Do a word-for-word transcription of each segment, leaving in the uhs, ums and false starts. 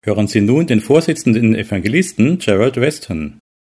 Hören Sie nun den Vorsitzenden Evangelisten Gerald Weston.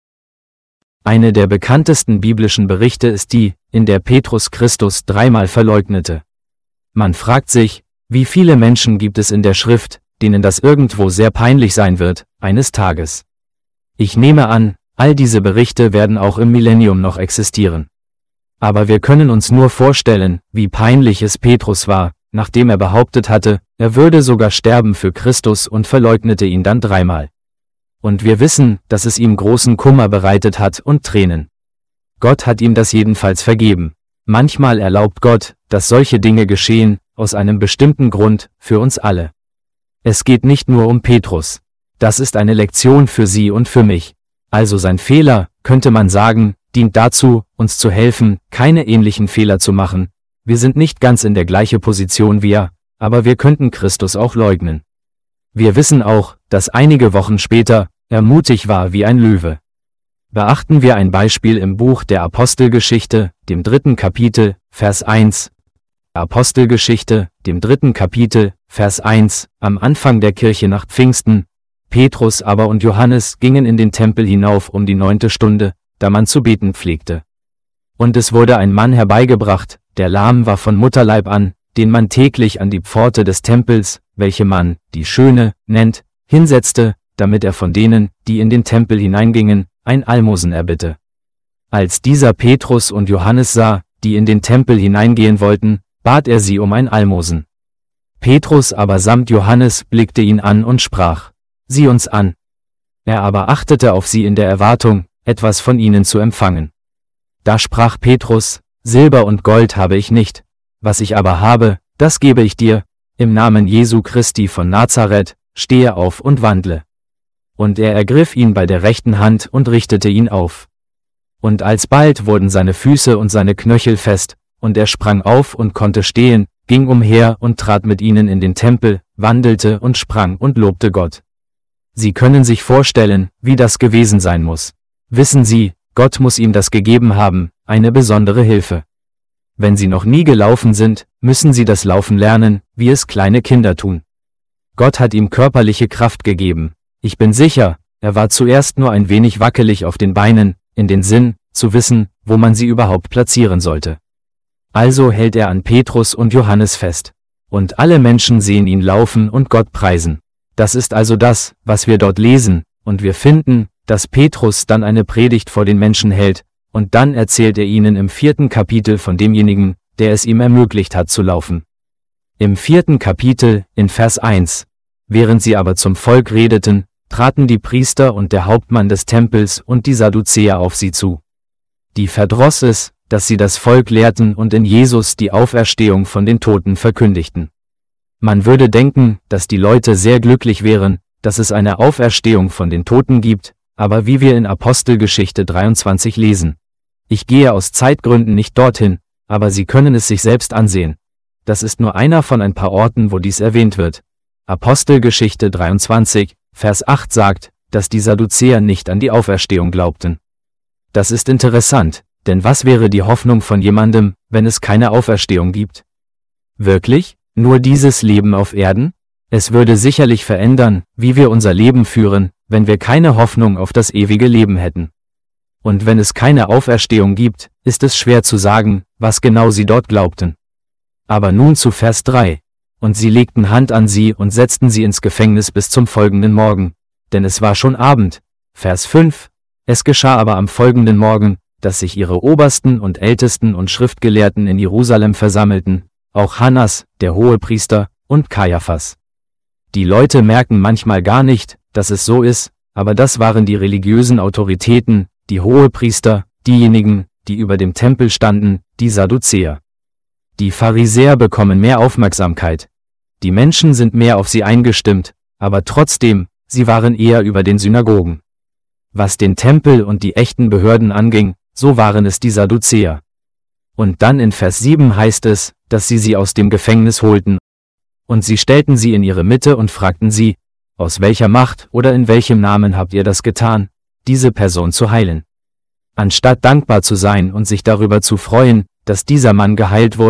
Eine der bekanntesten biblischen Berichte ist die, in der Petrus Christus dreimal verleugnete. Man fragt sich, wie viele Menschen gibt es in der Schrift, denen das irgendwo sehr peinlich sein wird, eines Tages. Ich nehme an, all diese Berichte werden auch im Millennium noch existieren. Aber wir können uns nur vorstellen, wie peinlich es Petrus war, nachdem er behauptet hatte, er würde sogar sterben für Christus und verleugnete ihn dann dreimal. Und wir wissen, dass es ihm großen Kummer bereitet hat und Tränen. Gott hat ihm das jedenfalls vergeben. Manchmal erlaubt Gott, dass solche Dinge geschehen, aus einem bestimmten Grund, für uns alle. Es geht nicht nur um Petrus. Das ist eine Lektion für Sie und für mich. Also sein Fehler, könnte man sagen, dient dazu, uns zu helfen, keine ähnlichen Fehler zu machen. Wir sind nicht ganz in der gleichen Position wie er, aber wir könnten Christus auch leugnen. Wir wissen auch, dass einige Wochen später, er mutig war wie ein Löwe. Beachten wir ein Beispiel im Buch der Apostelgeschichte, dem dritten Kapitel, Vers eins. Apostelgeschichte, dem dritten Kapitel, Vers eins, am Anfang der Kirche nach Pfingsten. Petrus aber und Johannes gingen in den Tempel hinauf um die neunte Stunde, da man zu beten pflegte. Und es wurde ein Mann herbeigebracht, der lahm war von Mutterleib an, den man täglich an die Pforte des Tempels, welche man, die Schöne, nennt, hinsetzte, damit er von denen, die in den Tempel hineingingen, ein Almosen erbitte. Als dieser Petrus und Johannes sah, die in den Tempel hineingehen wollten, bat er sie um ein Almosen. Petrus aber samt Johannes blickte ihn an und sprach: Sieh uns an. Er aber achtete auf sie in der Erwartung, etwas von ihnen zu empfangen. Da sprach Petrus: Silber und Gold habe ich nicht, was ich aber habe, das gebe ich dir, im Namen Jesu Christi von Nazareth, stehe auf und wandle. Und er ergriff ihn bei der rechten Hand und richtete ihn auf. Und alsbald wurden seine Füße und seine Knöchel fest, und er sprang auf und konnte stehen, ging umher und trat mit ihnen in den Tempel, wandelte und sprang und lobte Gott. Sie können sich vorstellen, wie das gewesen sein muss. Wissen Sie, Gott muss ihm das gegeben haben, eine besondere Hilfe. Wenn Sie noch nie gelaufen sind, müssen Sie das Laufen lernen, wie es kleine Kinder tun. Gott hat ihm körperliche Kraft gegeben. Ich bin sicher, er war zuerst nur ein wenig wackelig auf den Beinen, in den Sinn, zu wissen, wo man sie überhaupt platzieren sollte. Also hält er an Petrus und Johannes fest. Und alle Menschen sehen ihn laufen und Gott preisen. Das ist also das, was wir dort lesen, und wir finden, dass Petrus dann eine Predigt vor den Menschen hält, und dann erzählt er ihnen im vierten Kapitel von demjenigen, der es ihm ermöglicht hat zu laufen. Im vierten Kapitel, in Vers eins. Während sie aber zum Volk redeten, traten die Priester und der Hauptmann des Tempels und die Sadduzäer auf sie zu. Die verdross es, dass sie das Volk lehrten und in Jesus die Auferstehung von den Toten verkündigten. Man würde denken, dass die Leute sehr glücklich wären, dass es eine Auferstehung von den Toten gibt, aber wie wir in Apostelgeschichte dreiundzwanzig lesen. Ich gehe aus Zeitgründen nicht dorthin, aber Sie können es sich selbst ansehen. Das ist nur einer von ein paar Orten, wo dies erwähnt wird. Apostelgeschichte dreiundzwanzig, Vers acht sagt, dass die Sadduzäer nicht an die Auferstehung glaubten. Das ist interessant, denn was wäre die Hoffnung von jemandem, wenn es keine Auferstehung gibt? Wirklich? Nur dieses Leben auf Erden? Es würde sicherlich verändern, wie wir unser Leben führen, wenn wir keine Hoffnung auf das ewige Leben hätten. Und wenn es keine Auferstehung gibt, ist es schwer zu sagen, was genau sie dort glaubten. Aber nun zu Vers drei. Und sie legten Hand an sie und setzten sie ins Gefängnis bis zum folgenden Morgen. Denn es war schon Abend. Vers fünf. Es geschah aber am folgenden Morgen, dass sich ihre Obersten und Ältesten und Schriftgelehrten in Jerusalem versammelten, auch Hannas, der Hohepriester, und Kaiaphas. Die Leute merken manchmal gar nicht, dass es so ist, aber das waren die religiösen Autoritäten, die Hohepriester, diejenigen, die über dem Tempel standen, die Sadduzäer. Die Pharisäer bekommen mehr Aufmerksamkeit. Die Menschen sind mehr auf sie eingestimmt, aber trotzdem, sie waren eher über den Synagogen. Was den Tempel und die echten Behörden anging, so waren es die Sadduzäer. Und dann in Vers sieben heißt es, dass sie sie aus dem Gefängnis holten. Und sie stellten sie in ihre Mitte und fragten sie: Aus welcher Macht oder in welchem Namen habt ihr das getan, diese Person zu heilen? Anstatt dankbar zu sein und sich darüber zu freuen, dass dieser Mann geheilt wurde,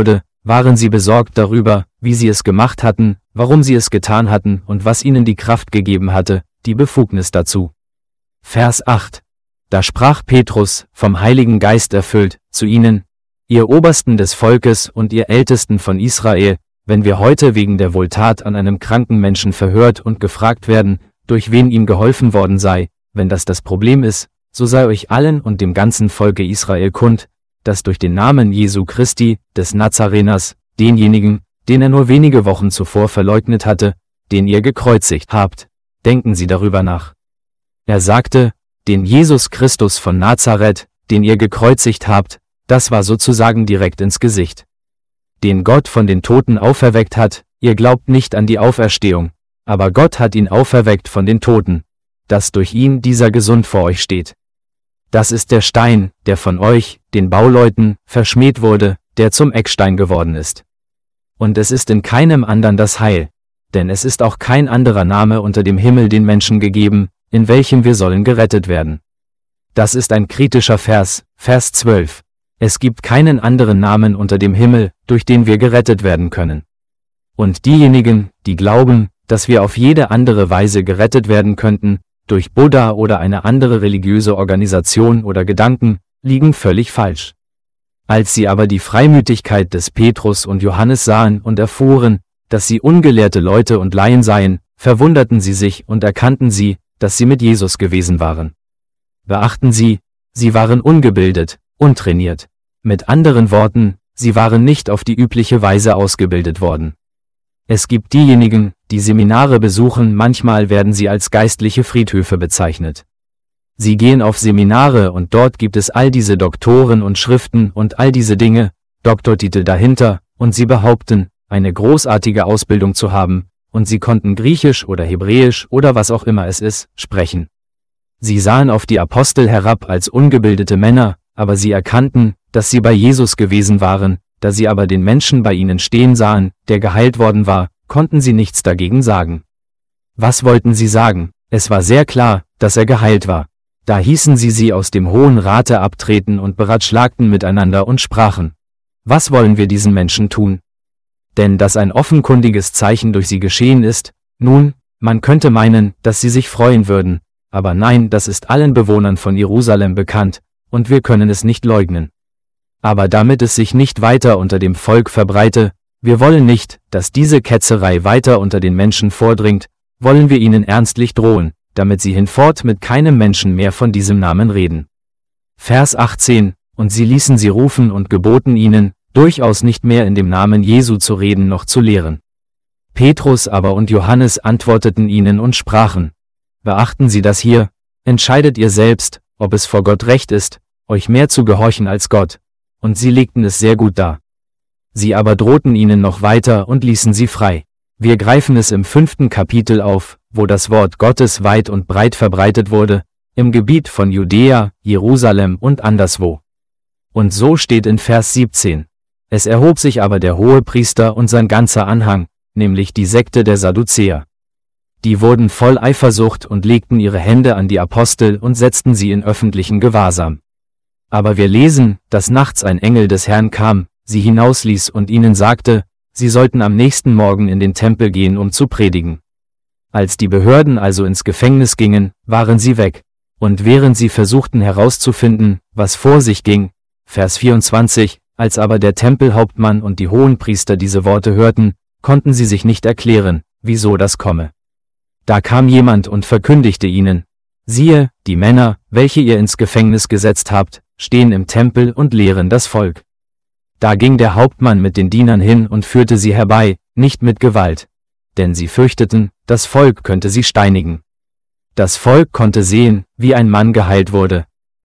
waren sie besorgt darüber, wie sie es gemacht hatten, warum sie es getan hatten und was ihnen die Kraft gegeben hatte, die Befugnis dazu. Vers acht. Da sprach Petrus, vom Heiligen Geist erfüllt, zu ihnen: Ihr Obersten des Volkes und ihr Ältesten von Israel, wenn wir heute wegen der Wohltat an einem kranken Menschen verhört und gefragt werden, durch wen ihm geholfen worden sei, wenn das das Problem ist, so sei euch allen und dem ganzen Volke Israel kund, dass durch den Namen Jesu Christi, des Nazareners, denjenigen, den er nur wenige Wochen zuvor verleugnet hatte, den ihr gekreuzigt habt. Denken Sie darüber nach. Er sagte, den Jesus Christus von Nazareth, den ihr gekreuzigt habt, das war sozusagen direkt ins Gesicht. Den Gott von den Toten auferweckt hat, ihr glaubt nicht an die Auferstehung, aber Gott hat ihn auferweckt von den Toten, dass durch ihn dieser gesund vor euch steht. Das ist der Stein, der von euch, den Bauleuten, verschmäht wurde, der zum Eckstein geworden ist. Und es ist in keinem anderen das Heil, denn es ist auch kein anderer Name unter dem Himmel den Menschen gegeben, in welchem wir sollen gerettet werden. Das ist ein kritischer Vers, Vers zwölf. Es gibt keinen anderen Namen unter dem Himmel, durch den wir gerettet werden können. Und diejenigen, die glauben, dass wir auf jede andere Weise gerettet werden könnten, durch Buddha oder eine andere religiöse Organisation oder Gedanken, liegen völlig falsch. Als sie aber die Freimütigkeit des Petrus und Johannes sahen und erfuhren, dass sie ungelehrte Leute und Laien seien, verwunderten sie sich und erkannten sie, dass sie mit Jesus gewesen waren. Beachten Sie, sie waren ungebildet, untrainiert. Mit anderen Worten, sie waren nicht auf die übliche Weise ausgebildet worden. Es gibt diejenigen, die Seminare besuchen, manchmal werden sie als geistliche Friedhöfe bezeichnet. Sie gehen auf Seminare und dort gibt es all diese Doktoren und Schriften und all diese Dinge, Doktortitel dahinter, und sie behaupten, eine großartige Ausbildung zu haben, und sie konnten Griechisch oder Hebräisch oder was auch immer es ist, sprechen. Sie sahen auf die Apostel herab als ungebildete Männer, aber sie erkannten, dass sie bei Jesus gewesen waren. Da sie aber den Menschen bei ihnen stehen sahen, der geheilt worden war, konnten sie nichts dagegen sagen. Was wollten sie sagen? Es war sehr klar, dass er geheilt war. Da hießen sie sie aus dem Hohen Rate abtreten und beratschlagten miteinander und sprachen: Was wollen wir diesen Menschen tun? Denn dass ein offenkundiges Zeichen durch sie geschehen ist, nun, man könnte meinen, dass sie sich freuen würden, aber nein, das ist allen Bewohnern von Jerusalem bekannt, und wir können es nicht leugnen. Aber damit es sich nicht weiter unter dem Volk verbreite, wir wollen nicht, dass diese Ketzerei weiter unter den Menschen vordringt, wollen wir ihnen ernstlich drohen, damit sie hinfort mit keinem Menschen mehr von diesem Namen reden. Vers achtzehn, und sie ließen sie rufen und geboten ihnen, durchaus nicht mehr in dem Namen Jesu zu reden noch zu lehren. Petrus aber und Johannes antworteten ihnen und sprachen: Beachten Sie das hier, entscheidet ihr selbst, ob es vor Gott recht ist, euch mehr zu gehorchen als Gott. Und sie legten es sehr gut dar. Sie aber drohten ihnen noch weiter und ließen sie frei. Wir greifen es im fünften Kapitel auf, wo das Wort Gottes weit und breit verbreitet wurde, im Gebiet von Judäa, Jerusalem und anderswo. Und so steht in Vers siebzehn. Es erhob sich aber der Hohepriester und sein ganzer Anhang, nämlich die Sekte der Sadduzäer. Die wurden voll Eifersucht und legten ihre Hände an die Apostel und setzten sie in öffentlichen Gewahrsam. Aber wir lesen, dass nachts ein Engel des Herrn kam, sie hinausließ und ihnen sagte, sie sollten am nächsten Morgen in den Tempel gehen, um zu predigen. Als die Behörden also ins Gefängnis gingen, waren sie weg. Und während sie versuchten herauszufinden, was vor sich ging, Vers vierundzwanzig, als aber der Tempelhauptmann und die Hohenpriester diese Worte hörten, konnten sie sich nicht erklären, wieso das komme. Da kam jemand und verkündigte ihnen: Siehe, die Männer, welche ihr ins Gefängnis gesetzt habt, stehen im Tempel und lehren das Volk. Da ging der Hauptmann mit den Dienern hin und führte sie herbei, nicht mit Gewalt. Denn sie fürchteten, das Volk könnte sie steinigen. Das Volk konnte sehen, wie ein Mann geheilt wurde.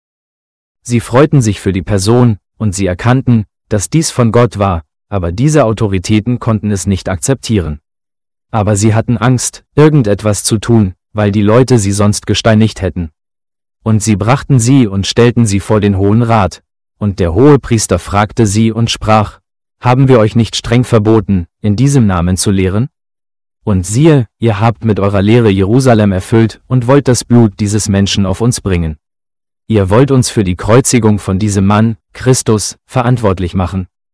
Sie freuten sich für die Person, und sie erkannten, dass dies von Gott war, aber diese Autoritäten konnten es nicht akzeptieren. Aber sie hatten Angst, irgendetwas zu tun, weil die Leute sie sonst gesteinigt hätten. Und sie brachten sie und stellten sie vor den Hohen Rat. Und der Hohepriester fragte sie und sprach: Haben wir euch nicht streng verboten, in diesem Namen zu lehren? Und siehe, ihr habt mit eurer Lehre Jerusalem erfüllt und wollt das Blut dieses Menschen auf uns bringen. Ihr wollt uns für die Kreuzigung von diesem Mann, Christus, verantwortlich machen.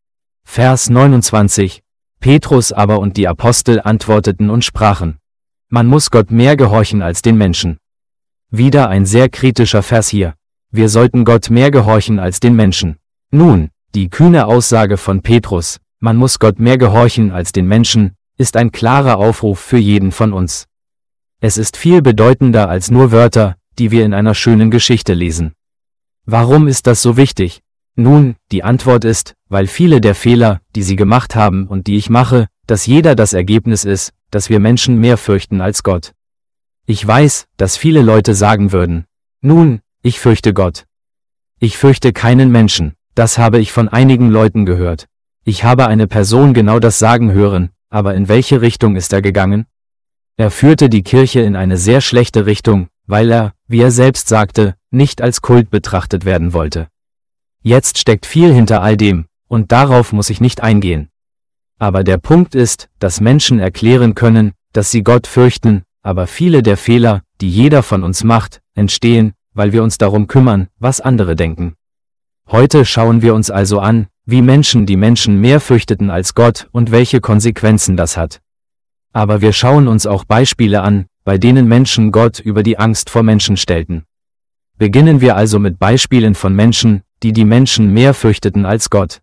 Vers neunundzwanzig. Petrus aber und die Apostel antworteten und sprachen: Man muss Gott mehr gehorchen als den Menschen. Wieder ein sehr kritischer Vers hier. Wir sollten Gott mehr gehorchen als den Menschen. Nun, die kühne Aussage von Petrus, man muss Gott mehr gehorchen als den Menschen, ist ein klarer Aufruf für jeden von uns. Es ist viel bedeutender als nur Wörter, die wir in einer schönen Geschichte lesen. Warum ist das so wichtig? Nun, die Antwort ist, weil viele der Fehler, die Sie gemacht haben und die ich mache, dass jeder das Ergebnis ist, dass wir Menschen mehr fürchten als Gott. Ich weiß, dass viele Leute sagen würden: Nun, ich fürchte Gott. Ich fürchte keinen Menschen. Das habe ich von einigen Leuten gehört. Ich habe eine Person genau das sagen hören, aber in welche Richtung ist er gegangen? Er führte die Kirche in eine sehr schlechte Richtung, weil er, wie er selbst sagte, nicht als Kult betrachtet werden wollte. Jetzt steckt viel hinter all dem, und darauf muss ich nicht eingehen. Aber der Punkt ist, dass Menschen erklären können, dass sie Gott fürchten, aber viele der Fehler, die jeder von uns macht, entstehen, weil wir uns darum kümmern, was andere denken. Heute schauen wir uns also an, wie Menschen die Menschen mehr fürchteten als Gott und welche Konsequenzen das hat. Aber wir schauen uns auch Beispiele an, bei denen Menschen Gott über die Angst vor Menschen stellten. Beginnen wir also mit Beispielen von Menschen, die die Menschen mehr fürchteten als Gott.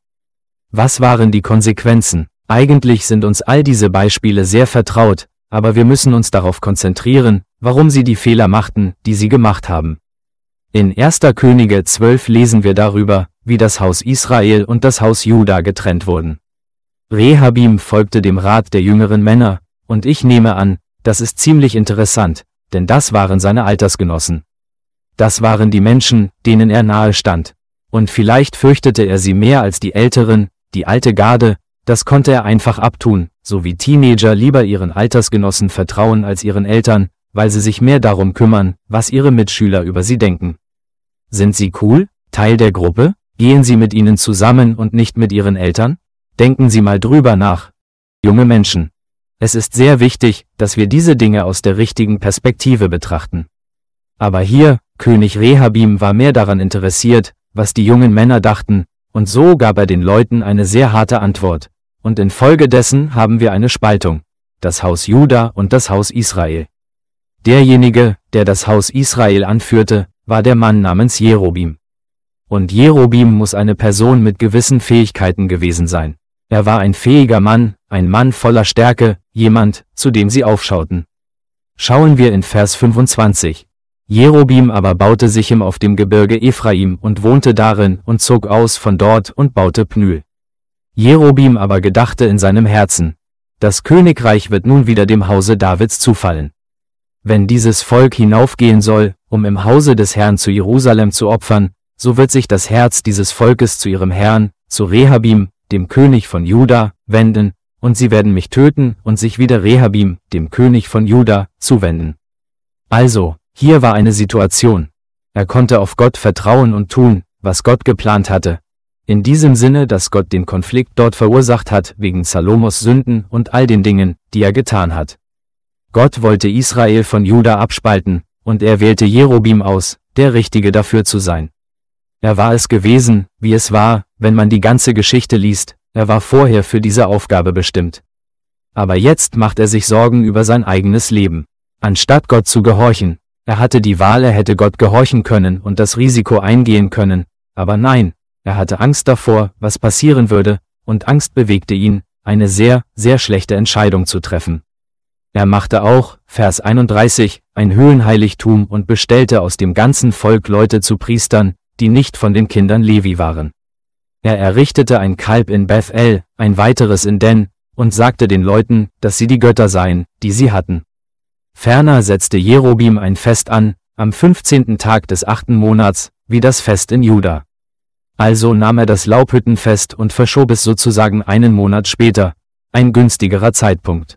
Was waren die Konsequenzen? Eigentlich sind uns all diese Beispiele sehr vertraut, aber wir müssen uns darauf konzentrieren, warum sie die Fehler machten, die sie gemacht haben. In erster Könige zwölf lesen wir darüber, wie das Haus Israel und das Haus Juda getrennt wurden. Rehabim folgte dem Rat der jüngeren Männer, und ich nehme an, das ist ziemlich interessant, denn das waren seine Altersgenossen. Das waren die Menschen, denen er nahe stand. Und vielleicht fürchtete er sie mehr als die Älteren, die alte Garde, das konnte er einfach abtun, so wie Teenager lieber ihren Altersgenossen vertrauen als ihren Eltern, weil sie sich mehr darum kümmern, was ihre Mitschüler über sie denken. Sind sie cool? Teil der Gruppe? Gehen sie mit ihnen zusammen und nicht mit ihren Eltern? Denken Sie mal drüber nach. Junge Menschen. Es ist sehr wichtig, dass wir diese Dinge aus der richtigen Perspektive betrachten. Aber hier, König Rehabim war mehr daran interessiert, was die jungen Männer dachten, und so gab er den Leuten eine sehr harte Antwort. Und infolgedessen haben wir eine Spaltung: das Haus Juda und das Haus Israel. Derjenige, der das Haus Israel anführte, war der Mann namens Jerobim. Und Jerobim muss eine Person mit gewissen Fähigkeiten gewesen sein. Er war ein fähiger Mann, ein Mann voller Stärke, jemand, zu dem sie aufschauten. Schauen wir in Vers fünfundzwanzig. Jerobim aber baute Sichem auf dem Gebirge Ephraim und wohnte darin und zog aus von dort und baute Pnül. Jerobim aber gedachte in seinem Herzen: Das Königreich wird nun wieder dem Hause Davids zufallen. Wenn dieses Volk hinaufgehen soll, um im Hause des Herrn zu Jerusalem zu opfern, so wird sich das Herz dieses Volkes zu ihrem Herrn, zu Rehabim, dem König von Juda, wenden, und sie werden mich töten und sich wieder Rehabim, dem König von Juda, zuwenden. Also, hier war eine Situation. Er konnte auf Gott vertrauen und tun, was Gott geplant hatte. In diesem Sinne, dass Gott den Konflikt dort verursacht hat wegen Salomos Sünden und all den Dingen, die er getan hat. Gott wollte Israel von Juda abspalten, und er wählte Jerobim aus, der Richtige dafür zu sein. Er war es gewesen, wie es war, wenn man die ganze Geschichte liest, er war vorher für diese Aufgabe bestimmt. Aber jetzt macht er sich Sorgen über sein eigenes Leben. Anstatt Gott zu gehorchen, er hatte die Wahl, er hätte Gott gehorchen können und das Risiko eingehen können, aber nein, er hatte Angst davor, was passieren würde, und Angst bewegte ihn, eine sehr, sehr schlechte Entscheidung zu treffen. Er machte auch, Vers einunddreißig, ein Höhenheiligtum und bestellte aus dem ganzen Volk Leute zu Priestern, die nicht von den Kindern Levi waren. Er errichtete ein Kalb in Bethel, ein weiteres in Dan, und sagte den Leuten, dass sie die Götter seien, die sie hatten. Ferner setzte Jerobim ein Fest an, am fünfzehnten Tag des achten Monats, wie das Fest in Juda. Also nahm er das Laubhüttenfest und verschob es sozusagen einen Monat später, ein günstigerer Zeitpunkt.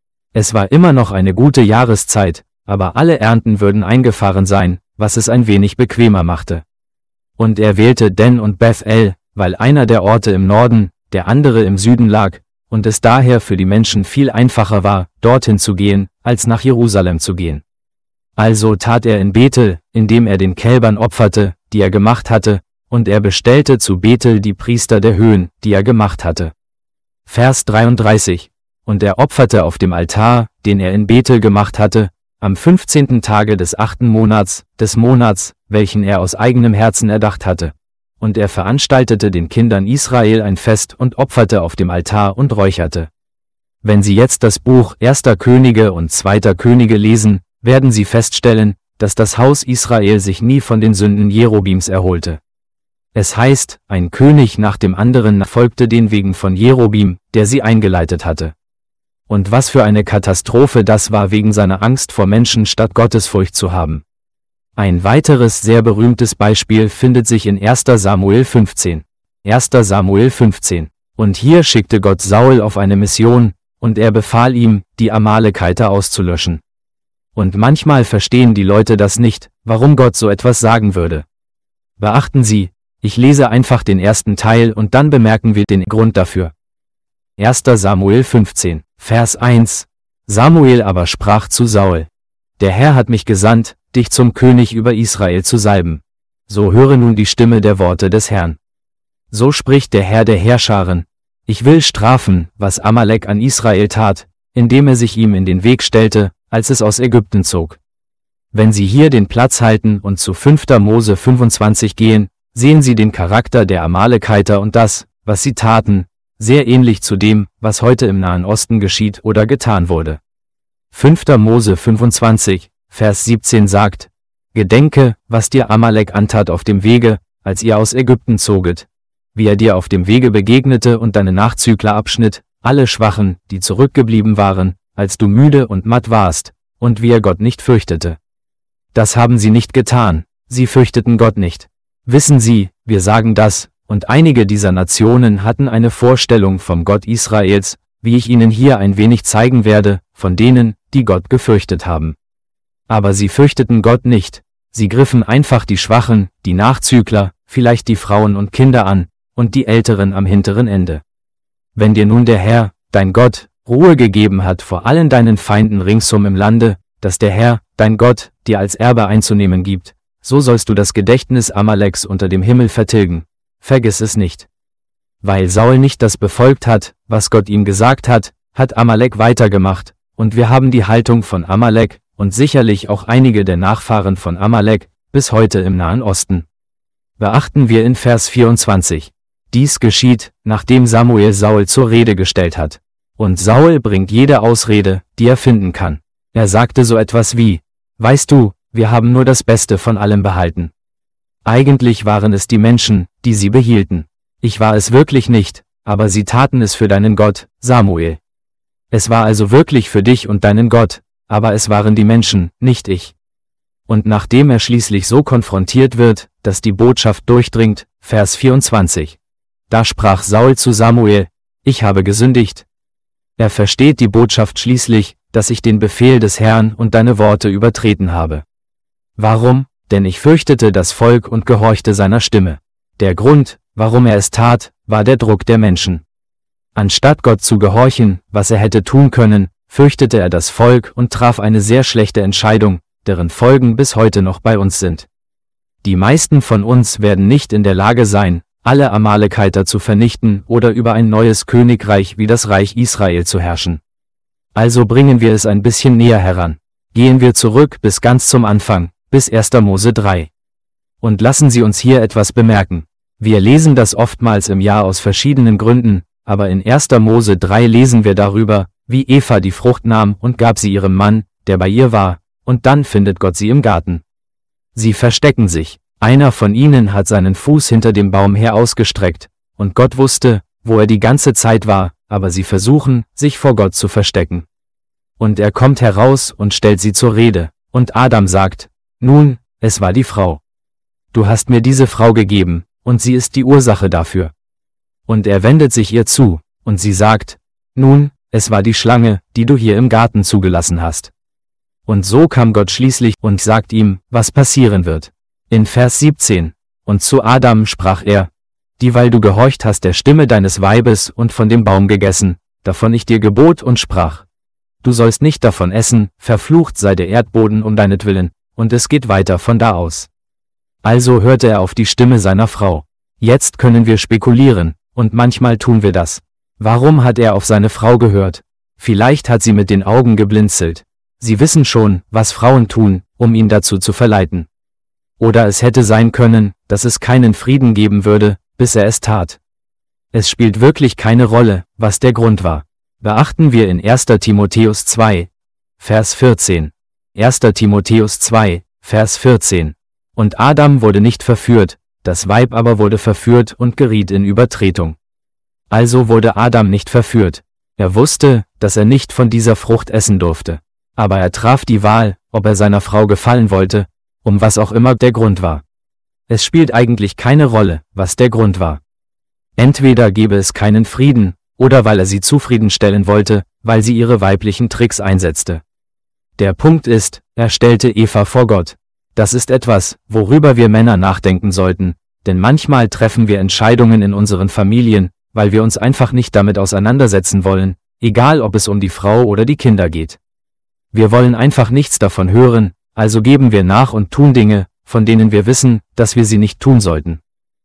Es war immer noch eine gute Jahreszeit, aber alle Ernten würden eingefahren sein, was es ein wenig bequemer machte. Und er wählte Dan und Bethel, weil einer der Orte im Norden, der andere im Süden lag, und es daher für die Menschen viel einfacher war, dorthin zu gehen, als nach Jerusalem zu gehen. Also tat er in Bethel, indem er den Kälbern opferte, die er gemacht hatte, und er bestellte zu Bethel die Priester der Höhen, die er gemacht hatte. Vers dreiunddreißig. Und er opferte auf dem Altar, den er in Bethel gemacht hatte, am fünfzehnten Tage des achten Monats, des Monats, welchen er aus eigenem Herzen erdacht hatte. Und er veranstaltete den Kindern Israel ein Fest und opferte auf dem Altar und räucherte. Wenn Sie jetzt das Buch Erster Könige und Zweiter Könige lesen, werden Sie feststellen, dass das Haus Israel sich nie von den Sünden Jerobims erholte. Es heißt, ein König nach dem anderen folgte den Wegen von Jerobim, der sie eingeleitet hatte. Und was für eine Katastrophe das war wegen seiner Angst vor Menschen statt Gottesfurcht zu haben. Ein weiteres sehr berühmtes Beispiel findet sich in erster Samuel fünfzehn. erster Samuel fünfzehn. Und hier schickte Gott Saul auf eine Mission, und er befahl ihm, die Amalekiter auszulöschen. Und manchmal verstehen die Leute das nicht, warum Gott so etwas sagen würde. Beachten Sie, ich lese einfach den ersten Teil und dann bemerken wir den Grund dafür. erster Samuel fünfzehn, Vers eins. Samuel aber sprach zu Saul: Der Herr hat mich gesandt, dich zum König über Israel zu salben. So höre nun die Stimme der Worte des Herrn. So spricht der Herr der Heerscharen: Ich will strafen, was Amalek an Israel tat, indem er sich ihm in den Weg stellte, als es aus Ägypten zog. Wenn Sie hier den Platz halten und zu fünfter Mose fünfundzwanzig gehen, sehen Sie den Charakter der Amalekiter und das, was sie taten, sehr ähnlich zu dem, was heute im Nahen Osten geschieht oder getan wurde. fünfter Mose fünfundzwanzig, Vers siebzehn sagt: Gedenke, was dir Amalek antat auf dem Wege, als ihr aus Ägypten zoget, wie er dir auf dem Wege begegnete und deine Nachzügler abschnitt, alle Schwachen, die zurückgeblieben waren, als du müde und matt warst, und wie er Gott nicht fürchtete. Das haben sie nicht getan, sie fürchteten Gott nicht. Wissen Sie, wir sagen das, und einige dieser Nationen hatten eine Vorstellung vom Gott Israels, wie ich Ihnen hier ein wenig zeigen werde, von denen, die Gott gefürchtet haben. Aber sie fürchteten Gott nicht, sie griffen einfach die Schwachen, die Nachzügler, vielleicht die Frauen und Kinder an, und die Älteren am hinteren Ende. Wenn dir nun der Herr, dein Gott, Ruhe gegeben hat vor allen deinen Feinden ringsum im Lande, das der Herr, dein Gott, dir als Erbe einzunehmen gibt, so sollst du das Gedächtnis Amaleks unter dem Himmel vertilgen. Vergiss es nicht. Weil Saul nicht das befolgt hat, was Gott ihm gesagt hat, hat Amalek weitergemacht, und wir haben die Haltung von Amalek, und sicherlich auch einige der Nachfahren von Amalek, bis heute im Nahen Osten. Beachten wir in Vers vierundzwanzig. Dies geschieht, nachdem Samuel Saul zur Rede gestellt hat. Und Saul bringt jede Ausrede, die er finden kann. Er sagte so etwas wie: Weißt du, wir haben nur das Beste von allem behalten. Eigentlich waren es die Menschen, die sie behielten. Ich war es wirklich nicht, aber sie taten es für deinen Gott, Samuel. Es war also wirklich für dich und deinen Gott, aber es waren die Menschen, nicht ich. Und nachdem er schließlich so konfrontiert wird, dass die Botschaft durchdringt, Vers vierundzwanzig. Da sprach Saul zu Samuel: Ich habe gesündigt. Er versteht die Botschaft schließlich, dass ich den Befehl des Herrn und deine Worte übertreten habe. Warum? Denn ich fürchtete das Volk und gehorchte seiner Stimme. Der Grund, warum er es tat, war der Druck der Menschen. Anstatt Gott zu gehorchen, was er hätte tun können, fürchtete er das Volk und traf eine sehr schlechte Entscheidung, deren Folgen bis heute noch bei uns sind. Die meisten von uns werden nicht in der Lage sein, alle Amalekiter zu vernichten oder über ein neues Königreich wie das Reich Israel zu herrschen. Also bringen wir es ein bisschen näher heran. Gehen wir zurück bis ganz zum Anfang, bis erster Mose drei. Und lassen Sie uns hier etwas bemerken. Wir lesen das oftmals im Jahr aus verschiedenen Gründen, aber in erster Mose drei lesen wir darüber, wie Eva die Frucht nahm und gab sie ihrem Mann, der bei ihr war, und dann findet Gott sie im Garten. Sie verstecken sich. Einer von ihnen hat seinen Fuß hinter dem Baum her ausgestreckt, und Gott wusste, wo er die ganze Zeit war, aber sie versuchen, sich vor Gott zu verstecken. Und er kommt heraus und stellt sie zur Rede, und Adam sagt: Nun, es war die Frau. Du hast mir diese Frau gegeben, und sie ist die Ursache dafür. Und er wendet sich ihr zu, und sie sagt: Nun, es war die Schlange, die du hier im Garten zugelassen hast. Und so kam Gott schließlich und sagt ihm, was passieren wird. In Vers siebzehn, und zu Adam sprach er: Dieweil du gehorcht hast der Stimme deines Weibes und von dem Baum gegessen, davon ich dir gebot und sprach: Du sollst nicht davon essen, verflucht sei der Erdboden um deinetwillen, und es geht weiter von da aus. Also hörte er auf die Stimme seiner Frau. Jetzt können wir spekulieren, und manchmal tun wir das. Warum hat er auf seine Frau gehört? Vielleicht hat sie mit den Augen geblinzelt. Sie wissen schon, was Frauen tun, um ihn dazu zu verleiten. Oder es hätte sein können, dass es keinen Frieden geben würde, bis er es tat. Es spielt wirklich keine Rolle, was der Grund war. Beachten wir in erster Timotheus zwei, Vers vierzehn. erster Timotheus zwei, Vers vierzehn. Und Adam wurde nicht verführt, das Weib aber wurde verführt und geriet in Übertretung. Also wurde Adam nicht verführt. Er wusste, dass er nicht von dieser Frucht essen durfte. Aber er traf die Wahl, ob er seiner Frau gefallen wollte, um was auch immer der Grund war. Es spielt eigentlich keine Rolle, was der Grund war. Entweder gebe es keinen Frieden, oder weil er sie zufriedenstellen wollte, weil sie ihre weiblichen Tricks einsetzte. Der Punkt ist, er stellte Eva vor Gott. Das ist etwas, worüber wir Männer nachdenken sollten, denn manchmal treffen wir Entscheidungen in unseren Familien, weil wir uns einfach nicht damit auseinandersetzen wollen, egal ob es um die Frau oder die Kinder geht. Wir wollen einfach nichts davon hören, also geben wir nach und tun Dinge, von denen wir wissen, dass wir sie nicht tun sollten.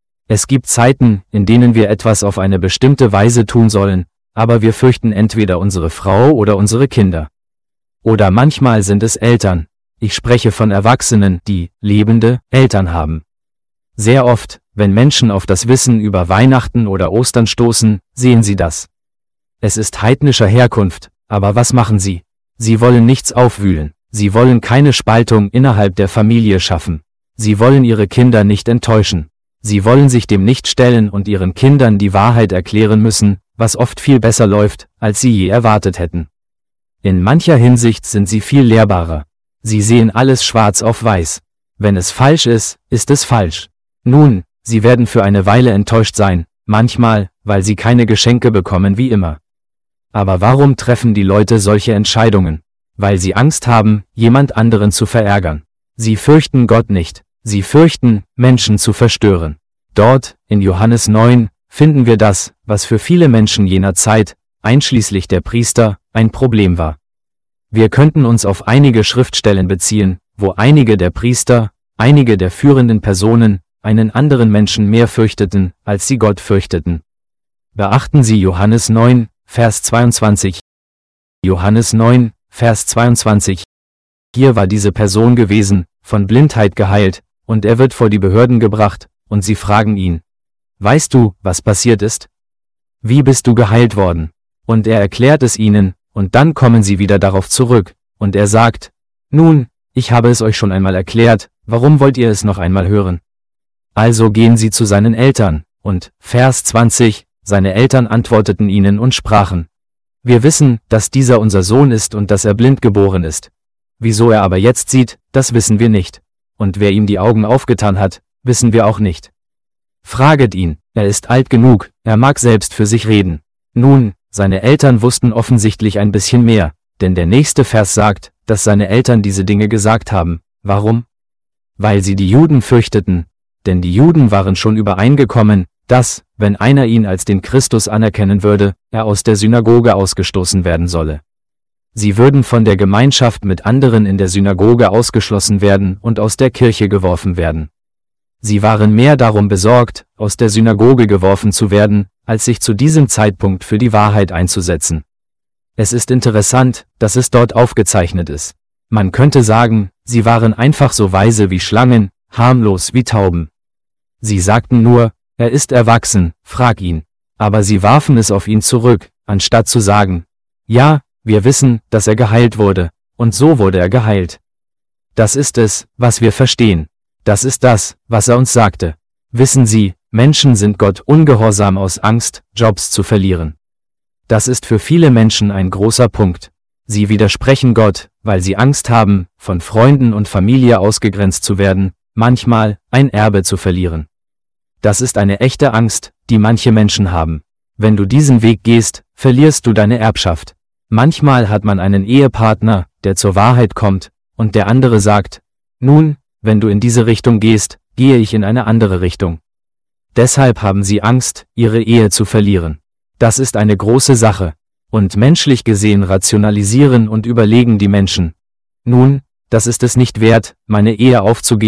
Es gibt Zeiten, in denen wir etwas auf eine bestimmte Weise tun sollen, aber wir fürchten entweder unsere Frau oder unsere Kinder. Oder manchmal sind es Eltern. Ich spreche von Erwachsenen, die lebende Eltern haben. Sehr oft, wenn Menschen auf das Wissen über Weihnachten oder Ostern stoßen, sehen sie das. Es ist heidnischer Herkunft, aber was machen sie? Sie wollen nichts aufwühlen. Sie wollen keine Spaltung innerhalb der Familie schaffen. Sie wollen ihre Kinder nicht enttäuschen. Sie wollen sich dem nicht stellen und ihren Kindern die Wahrheit erklären müssen, was oft viel besser läuft, als sie je erwartet hätten. In mancher Hinsicht sind sie viel lehrbarer. Sie sehen alles schwarz auf weiß. Wenn es falsch ist, ist es falsch. Nun, sie werden für eine Weile enttäuscht sein, manchmal, weil sie keine Geschenke bekommen wie immer. Aber warum treffen die Leute solche Entscheidungen? Weil sie Angst haben, jemand anderen zu verärgern. Sie fürchten Gott nicht. Sie fürchten, Menschen zu verstören. Dort, in Johannes neun, finden wir das, was für viele Menschen jener Zeit, einschließlich der Priester, ein Problem war. Wir könnten uns auf einige Schriftstellen beziehen, wo einige der Priester, einige der führenden Personen, einen anderen Menschen mehr fürchteten, als sie Gott fürchteten. Beachten Sie Johannes neun, Vers zweiundzwanzig. Johannes neun, Vers zweiundzwanzig. Hier war diese Person gewesen, von Blindheit geheilt, und er wird vor die Behörden gebracht, und sie fragen ihn: Weißt du, was passiert ist? Wie bist du geheilt worden? Und er erklärt es ihnen, und dann kommen sie wieder darauf zurück, und er sagt: Nun, ich habe es euch schon einmal erklärt, warum wollt ihr es noch einmal hören? Also gehen sie zu seinen Eltern, und, Vers zwanzig, seine Eltern antworteten ihnen und sprachen: Wir wissen, dass dieser unser Sohn ist und dass er blind geboren ist. Wieso er aber jetzt sieht, das wissen wir nicht. Und wer ihm die Augen aufgetan hat, wissen wir auch nicht. Fraget ihn, er ist alt genug, er mag selbst für sich reden. Nun, seine Eltern wussten offensichtlich ein bisschen mehr, denn der nächste Vers sagt, dass seine Eltern diese Dinge gesagt haben. Warum? Weil sie die Juden fürchteten, denn die Juden waren schon übereingekommen, dass, wenn einer ihn als den Christus anerkennen würde, er aus der Synagoge ausgestoßen werden solle. Sie würden von der Gemeinschaft mit anderen in der Synagoge ausgeschlossen werden und aus der Kirche geworfen werden. Sie waren mehr darum besorgt, aus der Synagoge geworfen zu werden, als sich zu diesem Zeitpunkt für die Wahrheit einzusetzen. Es ist interessant, dass es dort aufgezeichnet ist. Man könnte sagen, sie waren einfach so weise wie Schlangen, harmlos wie Tauben. Sie sagten nur: Er ist erwachsen, frag ihn. Aber sie warfen es auf ihn zurück, anstatt zu sagen: Ja, wir wissen, dass er geheilt wurde, und so wurde er geheilt. Das ist es, was wir verstehen. Das ist das, was er uns sagte. Wissen Sie, Menschen sind Gott ungehorsam aus Angst, Jobs zu verlieren. Das ist für viele Menschen ein großer Punkt. Sie widersprechen Gott, weil sie Angst haben, von Freunden und Familie ausgegrenzt zu werden, manchmal ein Erbe zu verlieren. Das ist eine echte Angst, die manche Menschen haben. Wenn du diesen Weg gehst, verlierst du deine Erbschaft. Manchmal hat man einen Ehepartner, der zur Wahrheit kommt, und der andere sagt: Nun, wenn du in diese Richtung gehst, gehe ich in eine andere Richtung. Deshalb haben sie Angst, ihre Ehe zu verlieren. Das ist eine große Sache. Und menschlich gesehen rationalisieren und überlegen die Menschen: Nun, das ist es nicht wert, meine Ehe aufzugeben,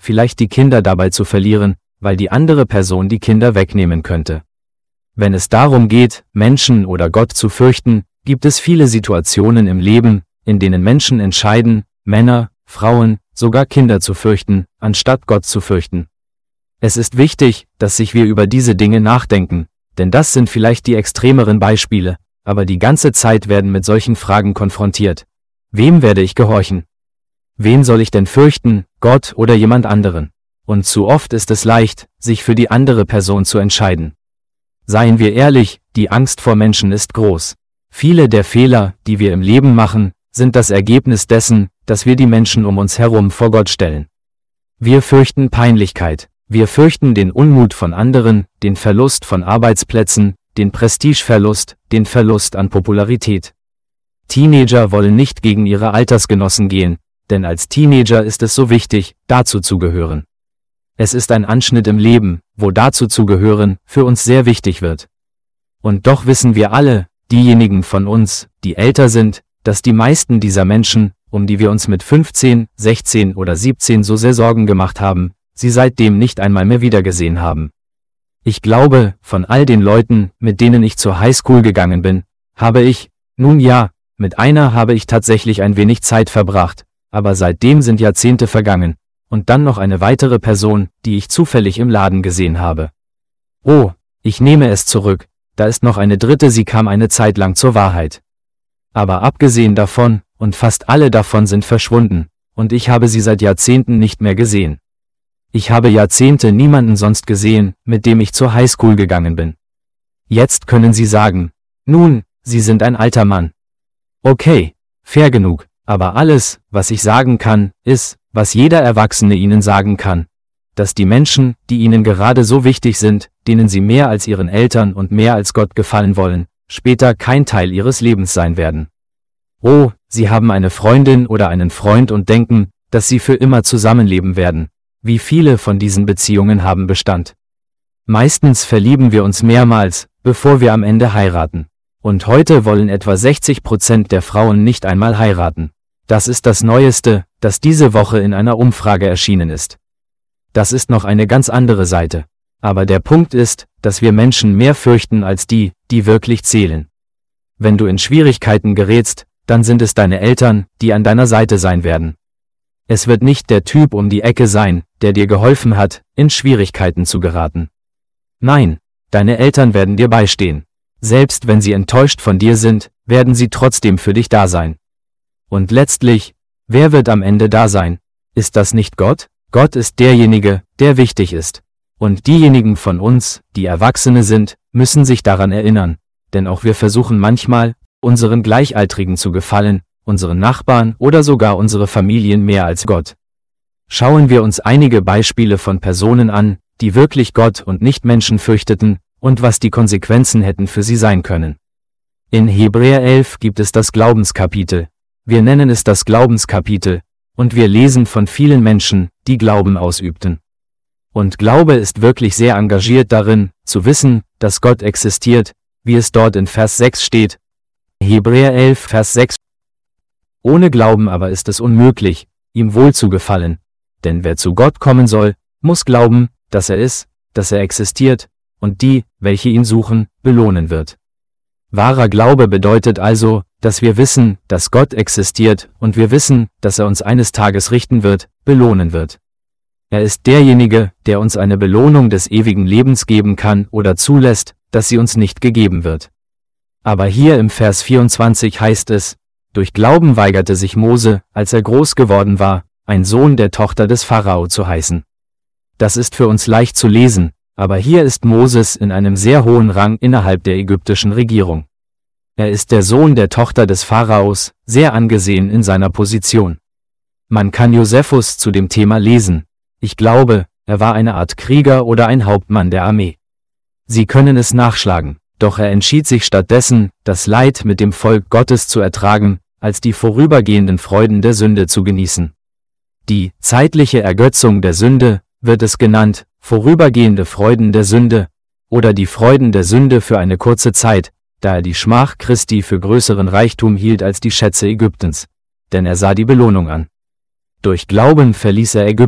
vielleicht die Kinder dabei zu verlieren, weil die andere Person die Kinder wegnehmen könnte. Wenn es darum geht, Menschen oder Gott zu fürchten, gibt es viele Situationen im Leben, in denen Menschen entscheiden, Männer, Frauen, sogar Kinder zu fürchten, anstatt Gott zu fürchten. Es ist wichtig, dass sich wir über diese Dinge nachdenken, denn das sind vielleicht die extremeren Beispiele, aber die ganze Zeit werden mit solchen Fragen konfrontiert. Wem werde ich gehorchen? Wen soll ich denn fürchten, Gott oder jemand anderen? Und zu oft ist es leicht, sich für die andere Person zu entscheiden. Seien wir ehrlich, die Angst vor Menschen ist groß. Viele der Fehler, die wir im Leben machen, sind das Ergebnis dessen, dass wir die Menschen um uns herum vor Gott stellen. Wir fürchten Peinlichkeit. Wir fürchten den Unmut von anderen, den Verlust von Arbeitsplätzen, den Prestigeverlust, den Verlust an Popularität. Teenager wollen nicht gegen ihre Altersgenossen gehen, denn als Teenager ist es so wichtig, dazu zu gehören. Es ist ein Anschnitt im Leben, wo dazu zu gehören, für uns sehr wichtig wird. Und doch wissen wir alle, diejenigen von uns, die älter sind, dass die meisten dieser Menschen, um die wir uns mit fünfzehn, sechzehn oder siebzehn so sehr Sorgen gemacht haben, sie seitdem nicht einmal mehr wiedergesehen haben. Ich glaube, von all den Leuten, mit denen ich zur Highschool gegangen bin, habe ich, nun ja, mit einer habe ich tatsächlich ein wenig Zeit verbracht, aber seitdem sind Jahrzehnte vergangen, und dann noch eine weitere Person, die ich zufällig im Laden gesehen habe. Oh, ich nehme es zurück, da ist noch eine dritte, sie kam eine Zeit lang zur Wahrheit. Aber abgesehen davon, und fast alle davon sind verschwunden, und ich habe sie seit Jahrzehnten nicht mehr gesehen. Ich habe Jahrzehnte niemanden sonst gesehen, mit dem ich zur Highschool gegangen bin. Jetzt können Sie sagen, nun, Sie sind ein alter Mann. Okay, fair genug, aber alles, was ich sagen kann, ist, was jeder Erwachsene Ihnen sagen kann, dass die Menschen, die Ihnen gerade so wichtig sind, denen Sie mehr als Ihren Eltern und mehr als Gott gefallen wollen, später kein Teil Ihres Lebens sein werden. Oh, Sie haben eine Freundin oder einen Freund und denken, dass Sie für immer zusammenleben werden. Wie viele von diesen Beziehungen haben Bestand? Meistens verlieben wir uns mehrmals, bevor wir am Ende heiraten. Und heute wollen etwa sechzig Prozent der Frauen nicht einmal heiraten. Das ist das Neueste, das diese Woche in einer Umfrage erschienen ist. Das ist noch eine ganz andere Seite. Aber der Punkt ist, dass wir Menschen mehr fürchten als die, die wirklich zählen. Wenn du in Schwierigkeiten gerätst, dann sind es deine Eltern, die an deiner Seite sein werden. Es wird nicht der Typ um die Ecke sein, der dir geholfen hat, in Schwierigkeiten zu geraten. Nein, deine Eltern werden dir beistehen. Selbst wenn sie enttäuscht von dir sind, werden sie trotzdem für dich da sein. Und letztlich, wer wird am Ende da sein? Ist das nicht Gott? Gott ist derjenige, der wichtig ist. Und diejenigen von uns, die Erwachsene sind, müssen sich daran erinnern, denn auch wir versuchen manchmal, unseren Gleichaltrigen zu gefallen, unseren Nachbarn oder sogar unsere Familien mehr als Gott. Schauen wir uns einige Beispiele von Personen an, die wirklich Gott und nicht Menschen fürchteten, und was die Konsequenzen hätten für sie sein können. In Hebräer elf gibt es das Glaubenskapitel. Wir nennen es das Glaubenskapitel, und wir lesen von vielen Menschen, die Glauben ausübten. Und Glaube ist wirklich sehr engagiert darin, zu wissen, dass Gott existiert, wie es dort in Vers sechs steht. Hebräer elf, Vers sechs. Ohne Glauben aber ist es unmöglich, ihm wohlzugefallen. Denn wer zu Gott kommen soll, muss glauben, dass er ist, dass er existiert, und die, welche ihn suchen, belohnen wird. Wahrer Glaube bedeutet also, dass wir wissen, dass Gott existiert, und wir wissen, dass er uns eines Tages richten wird, belohnen wird. Er ist derjenige, der uns eine Belohnung des ewigen Lebens geben kann oder zulässt, dass sie uns nicht gegeben wird. Aber hier im Vers vierundzwanzig heißt es, durch Glauben weigerte sich Mose, als er groß geworden war, ein Sohn der Tochter des Pharao zu heißen. Das ist für uns leicht zu lesen, aber hier ist Moses in einem sehr hohen Rang innerhalb der ägyptischen Regierung. Er ist der Sohn der Tochter des Pharaos, sehr angesehen in seiner Position. Man kann Josephus zu dem Thema lesen. Ich glaube, er war eine Art Krieger oder ein Hauptmann der Armee. Sie können es nachschlagen, doch er entschied sich stattdessen, das Leid mit dem Volk Gottes zu ertragen, als die vorübergehenden Freuden der Sünde zu genießen. Die zeitliche Ergötzung der Sünde wird es genannt, vorübergehende Freuden der Sünde, oder die Freuden der Sünde für eine kurze Zeit, da er die Schmach Christi für größeren Reichtum hielt als die Schätze Ägyptens, denn er sah die Belohnung an. Durch Glauben verließ er Ägypten,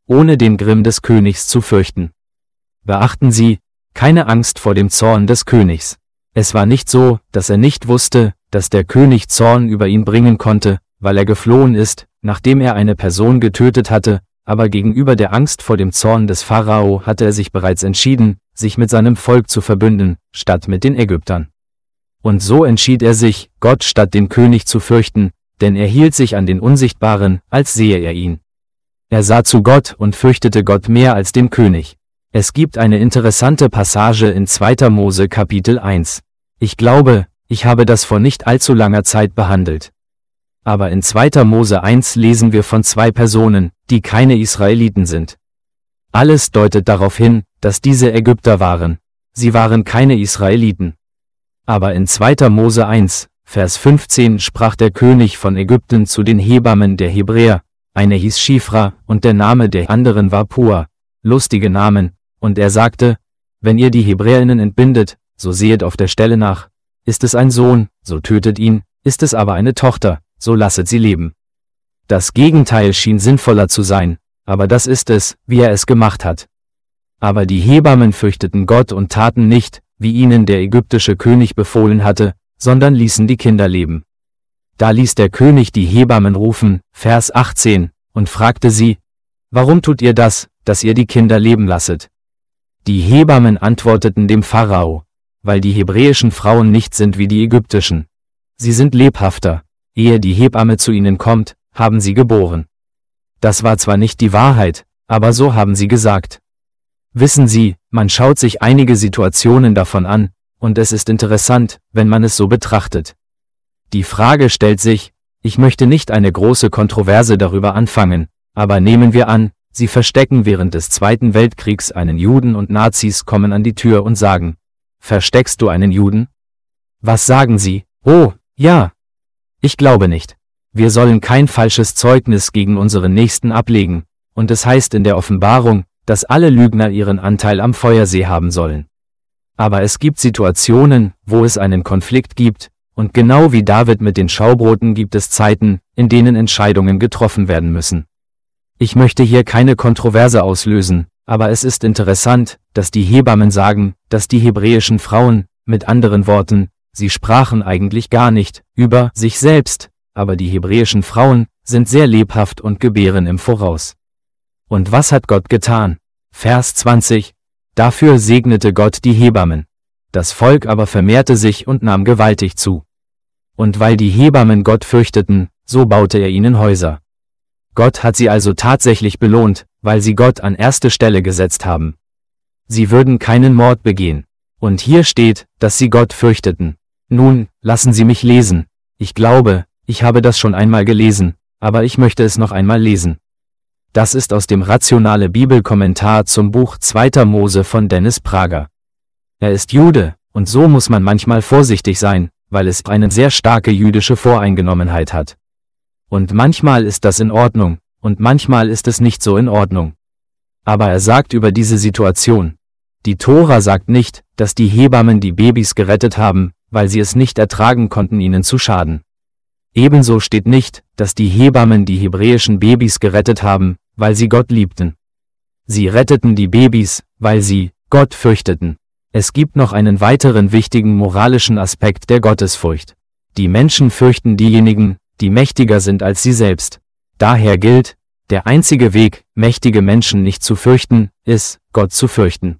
ohne den Grimm des Königs zu fürchten. Beachten Sie, keine Angst vor dem Zorn des Königs. Es war nicht so, dass er nicht wusste, dass der König Zorn über ihn bringen konnte, weil er geflohen ist, nachdem er eine Person getötet hatte, aber gegenüber der Angst vor dem Zorn des Pharao hatte er sich bereits entschieden, sich mit seinem Volk zu verbünden, statt mit den Ägyptern. Und so entschied er sich, Gott statt den König zu fürchten, denn er hielt sich an den Unsichtbaren, als sehe er ihn. Er sah zu Gott und fürchtete Gott mehr als den König. Es gibt eine interessante Passage in zweiter Mose Kapitel eins. Ich glaube, ich habe das vor nicht allzu langer Zeit behandelt. Aber in zweiter Mose eins lesen wir von zwei Personen, die keine Israeliten sind. Alles deutet darauf hin, dass diese Ägypter waren. Sie waren keine Israeliten. Aber in zweiter Mose eins, Vers fünfzehn sprach der König von Ägypten zu den Hebammen der Hebräer, eine hieß Schifra und der Name der anderen war Pua, lustige Namen, und er sagte, wenn ihr die Hebräerinnen entbindet, so sehet auf der Stelle nach, ist es ein Sohn, so tötet ihn, ist es aber eine Tochter, so lasset sie leben. Das Gegenteil schien sinnvoller zu sein, aber das ist es, wie er es gemacht hat. Aber die Hebammen fürchteten Gott und taten nicht, wie ihnen der ägyptische König befohlen hatte, sondern ließen die Kinder leben. Da ließ der König die Hebammen rufen, Vers achtzehn, und fragte sie, warum tut ihr das, dass ihr die Kinder leben lasset? Die Hebammen antworteten dem Pharao, weil die hebräischen Frauen nicht sind wie die ägyptischen. Sie sind lebhafter. Ehe die Hebamme zu ihnen kommt, haben sie geboren. Das war zwar nicht die Wahrheit, aber so haben sie gesagt. Wissen Sie, man schaut sich einige Situationen davon an, und es ist interessant, wenn man es so betrachtet. Die Frage stellt sich, ich möchte nicht eine große Kontroverse darüber anfangen, aber nehmen wir an, Sie verstecken während des Zweiten Weltkriegs einen Juden und Nazis kommen an die Tür und sagen, versteckst du einen Juden? Was sagen Sie? Oh, ja. Ich glaube nicht. Wir sollen kein falsches Zeugnis gegen unseren Nächsten ablegen, und es heißt in der Offenbarung, dass alle Lügner ihren Anteil am Feuersee haben sollen. Aber es gibt Situationen, wo es einen Konflikt gibt, und genau wie David mit den Schaubroten gibt es Zeiten, in denen Entscheidungen getroffen werden müssen. Ich möchte hier keine Kontroverse auslösen, aber es ist interessant, dass die Hebammen sagen, dass die hebräischen Frauen, mit anderen Worten, sie sprachen eigentlich gar nicht über sich selbst, aber die hebräischen Frauen sind sehr lebhaft und gebären im Voraus. Und was hat Gott getan? Vers zwanzig. Dafür segnete Gott die Hebammen. Das Volk aber vermehrte sich und nahm gewaltig zu. Und weil die Hebammen Gott fürchteten, so baute er ihnen Häuser. Gott hat sie also tatsächlich belohnt, weil sie Gott an erste Stelle gesetzt haben. Sie würden keinen Mord begehen. Und hier steht, dass sie Gott fürchteten. Nun, lassen Sie mich lesen. Ich glaube, ich habe das schon einmal gelesen, aber ich möchte es noch einmal lesen. Das ist aus dem Rationale Bibelkommentar zum Buch zweiter Mose von Dennis Prager. Er ist Jude, und so muss man manchmal vorsichtig sein, weil es eine sehr starke jüdische Voreingenommenheit hat. Und manchmal ist das in Ordnung, und manchmal ist es nicht so in Ordnung. Aber er sagt über diese Situation. Die Tora sagt nicht, dass die Hebammen die Babys gerettet haben, weil sie es nicht ertragen konnten, ihnen zu schaden. Ebenso steht nicht, dass die Hebammen die hebräischen Babys gerettet haben, weil sie Gott liebten. Sie retteten die Babys, weil sie Gott fürchteten. Es gibt noch einen weiteren wichtigen moralischen Aspekt der Gottesfurcht. Die Menschen fürchten diejenigen, die mächtiger sind als sie selbst. Daher gilt, der einzige Weg, mächtige Menschen nicht zu fürchten, ist, Gott zu fürchten.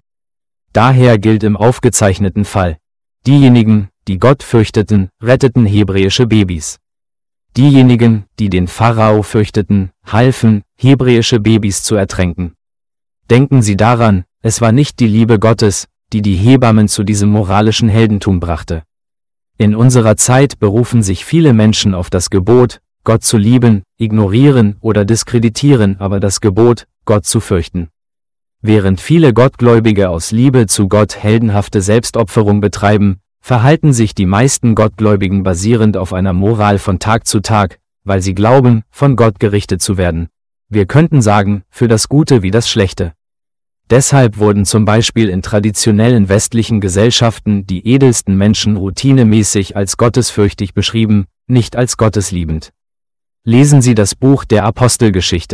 Daher gilt im aufgezeichneten Fall, diejenigen, die Gott fürchteten, retteten hebräische Babys. Diejenigen, die den Pharao fürchteten, halfen, hebräische Babys zu ertränken. Denken Sie daran, es war nicht die Liebe Gottes, die die Hebammen zu diesem moralischen Heldentum brachte. In unserer Zeit berufen sich viele Menschen auf das Gebot, Gott zu lieben, ignorieren oder diskreditieren aber das Gebot, Gott zu fürchten. Während viele Gottgläubige aus Liebe zu Gott heldenhafte Selbstopferung betreiben, verhalten sich die meisten Gottgläubigen basierend auf einer Moral von Tag zu Tag, weil sie glauben, von Gott gerichtet zu werden. Wir könnten sagen, für das Gute wie das Schlechte. Deshalb wurden zum Beispiel in traditionellen westlichen Gesellschaften die edelsten Menschen routinemäßig als gottesfürchtig beschrieben, nicht als gottesliebend. Lesen Sie das Buch der Apostelgeschichte.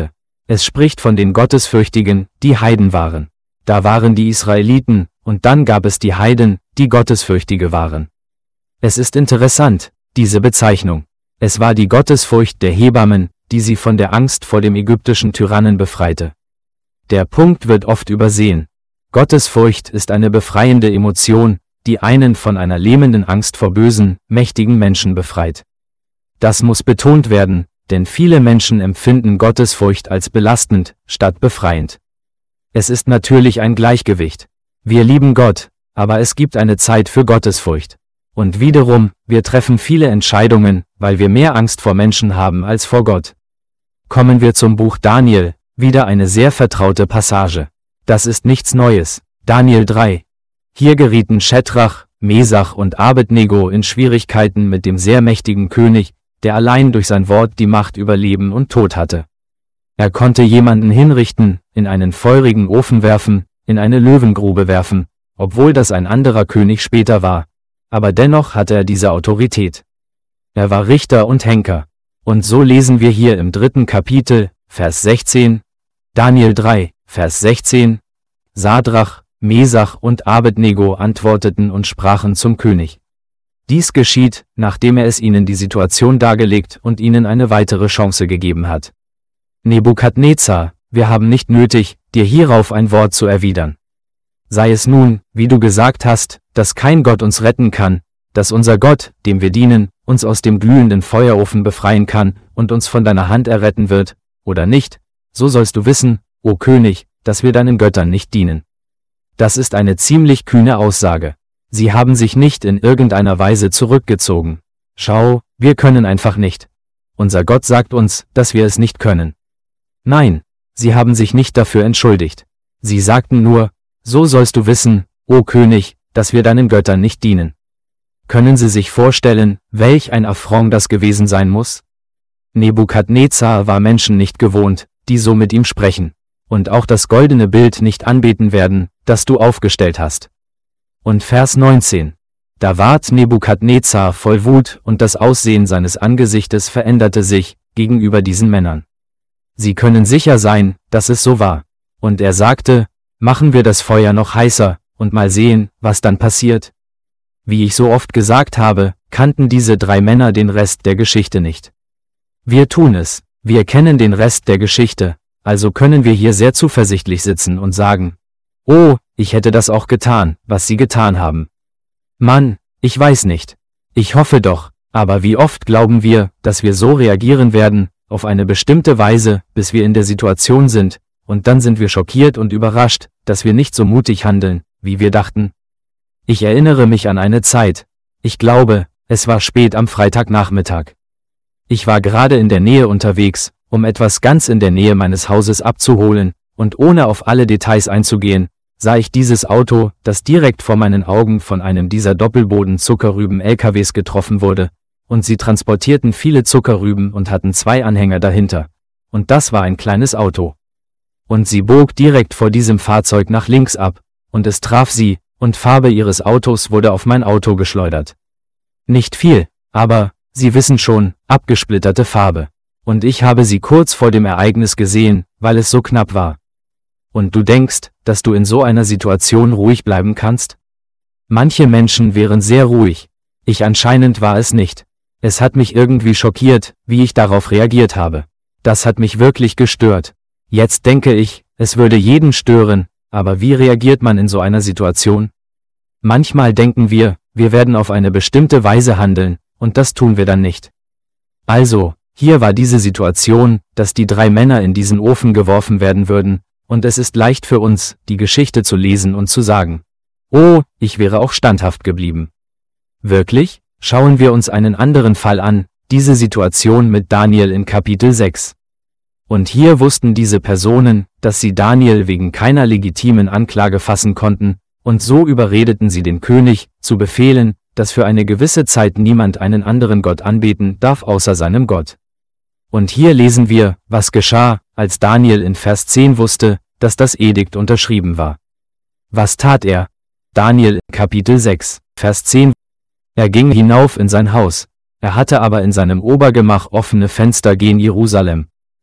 Es spricht von den Gottesfürchtigen, die Heiden waren. Da waren die Israeliten, und dann gab es die Heiden, die Gottesfürchtige waren. Es ist interessant, diese Bezeichnung. Es war die Gottesfurcht der Hebammen, die sie von der Angst vor dem ägyptischen Tyrannen befreite. Der Punkt wird oft übersehen. Gottesfurcht ist eine befreiende Emotion, die einen von einer lähmenden Angst vor bösen, mächtigen Menschen befreit. Das muss betont werden, denn viele Menschen empfinden Gottesfurcht als belastend, statt befreiend. Es ist natürlich ein Gleichgewicht. Wir lieben Gott, aber es gibt eine Zeit für Gottesfurcht. Und wiederum, wir treffen viele Entscheidungen, weil wir mehr Angst vor Menschen haben als vor Gott. Kommen wir zum Buch Daniel, wieder eine sehr vertraute Passage. Das ist nichts Neues. Daniel drei. Hier gerieten Schädrach, Mesach und Abednego in Schwierigkeiten mit dem sehr mächtigen König, der allein durch sein Wort die Macht über Leben und Tod hatte. Er konnte jemanden hinrichten, in einen feurigen Ofen werfen, in eine Löwengrube werfen, obwohl das ein anderer König später war. Aber dennoch hatte er diese Autorität. Er war Richter und Henker. Und so lesen wir hier im dritten Kapitel, Vers sechzehn, Daniel drei, Vers sechzehn, Sadrach, Mesach und Abednego antworteten und sprachen zum König. Dies geschieht, nachdem er es ihnen die Situation dargelegt und ihnen eine weitere Chance gegeben hat. Nebukadnezar, wir haben nicht nötig, dir hierauf ein Wort zu erwidern. Sei es nun, wie du gesagt hast, dass kein Gott uns retten kann, dass unser Gott, dem wir dienen, uns aus dem glühenden Feuerofen befreien kann und uns von deiner Hand erretten wird, oder nicht, so sollst du wissen, o König, dass wir deinen Göttern nicht dienen. Das ist eine ziemlich kühne Aussage. Sie haben sich nicht in irgendeiner Weise zurückgezogen. Schau, wir können einfach nicht. Unser Gott sagt uns, dass wir es nicht können. Nein, sie haben sich nicht dafür entschuldigt. Sie sagten nur, so sollst du wissen, o König, dass wir deinen Göttern nicht dienen. Können Sie sich vorstellen, welch ein Affront das gewesen sein muss? Nebukadnezar war Menschen nicht gewohnt, die so mit ihm sprechen, und auch das goldene Bild nicht anbeten werden, das du aufgestellt hast. Und Vers neunzehn. Da ward Nebukadnezar voll Wut und das Aussehen seines Angesichtes veränderte sich gegenüber diesen Männern. Sie können sicher sein, dass es so war. Und er sagte, machen wir das Feuer noch heißer, und mal sehen, was dann passiert. Wie ich so oft gesagt habe, kannten diese drei Männer den Rest der Geschichte nicht. Wir tun es, wir kennen den Rest der Geschichte, also können wir hier sehr zuversichtlich sitzen und sagen, oh, ich hätte das auch getan, was sie getan haben. Mann, ich weiß nicht. Ich hoffe doch, aber wie oft glauben wir, dass wir so reagieren werden, auf eine bestimmte Weise, bis wir in der Situation sind, und dann sind wir schockiert und überrascht, dass wir nicht so mutig handeln, wie wir dachten. Ich erinnere mich an eine Zeit, ich glaube, es war spät am Freitagnachmittag. Ich war gerade in der Nähe unterwegs, um etwas ganz in der Nähe meines Hauses abzuholen, und ohne auf alle Details einzugehen, sah ich dieses Auto, das direkt vor meinen Augen von einem dieser Doppelboden-Zuckerrüben-L K Ws getroffen wurde, und sie transportierten viele Zuckerrüben und hatten zwei Anhänger dahinter. Und das war ein kleines Auto. Und sie bog direkt vor diesem Fahrzeug nach links ab, und es traf sie, und Farbe ihres Autos wurde auf mein Auto geschleudert. Nicht viel, aber, Sie wissen schon, abgesplitterte Farbe. Und ich habe sie kurz vor dem Ereignis gesehen, weil es so knapp war. Und du denkst, dass du in so einer Situation ruhig bleiben kannst? Manche Menschen wären sehr ruhig. Ich anscheinend war es nicht. Es hat mich irgendwie schockiert, wie ich darauf reagiert habe. Das hat mich wirklich gestört. Jetzt denke ich, es würde jeden stören, aber wie reagiert man in so einer Situation? Manchmal denken wir, wir werden auf eine bestimmte Weise handeln, und das tun wir dann nicht. Also, hier war diese Situation, dass die drei Männer in diesen Ofen geworfen werden würden, und es ist leicht für uns, die Geschichte zu lesen und zu sagen, oh, ich wäre auch standhaft geblieben. Wirklich? Schauen wir uns einen anderen Fall an, diese Situation mit Daniel in Kapitel sechs. Und hier wussten diese Personen, dass sie Daniel wegen keiner legitimen Anklage fassen konnten, und so überredeten sie den König, zu befehlen, dass für eine gewisse Zeit niemand einen anderen Gott anbeten darf außer seinem Gott. Und hier lesen wir, was geschah, als Daniel in Vers zehn wusste, dass das Edikt unterschrieben war. Was tat er? Daniel, Kapitel sechs, Vers zehn. Er ging hinauf in sein Haus. Er hatte aber in seinem Obergemach offene Fenster gen Jerusalem.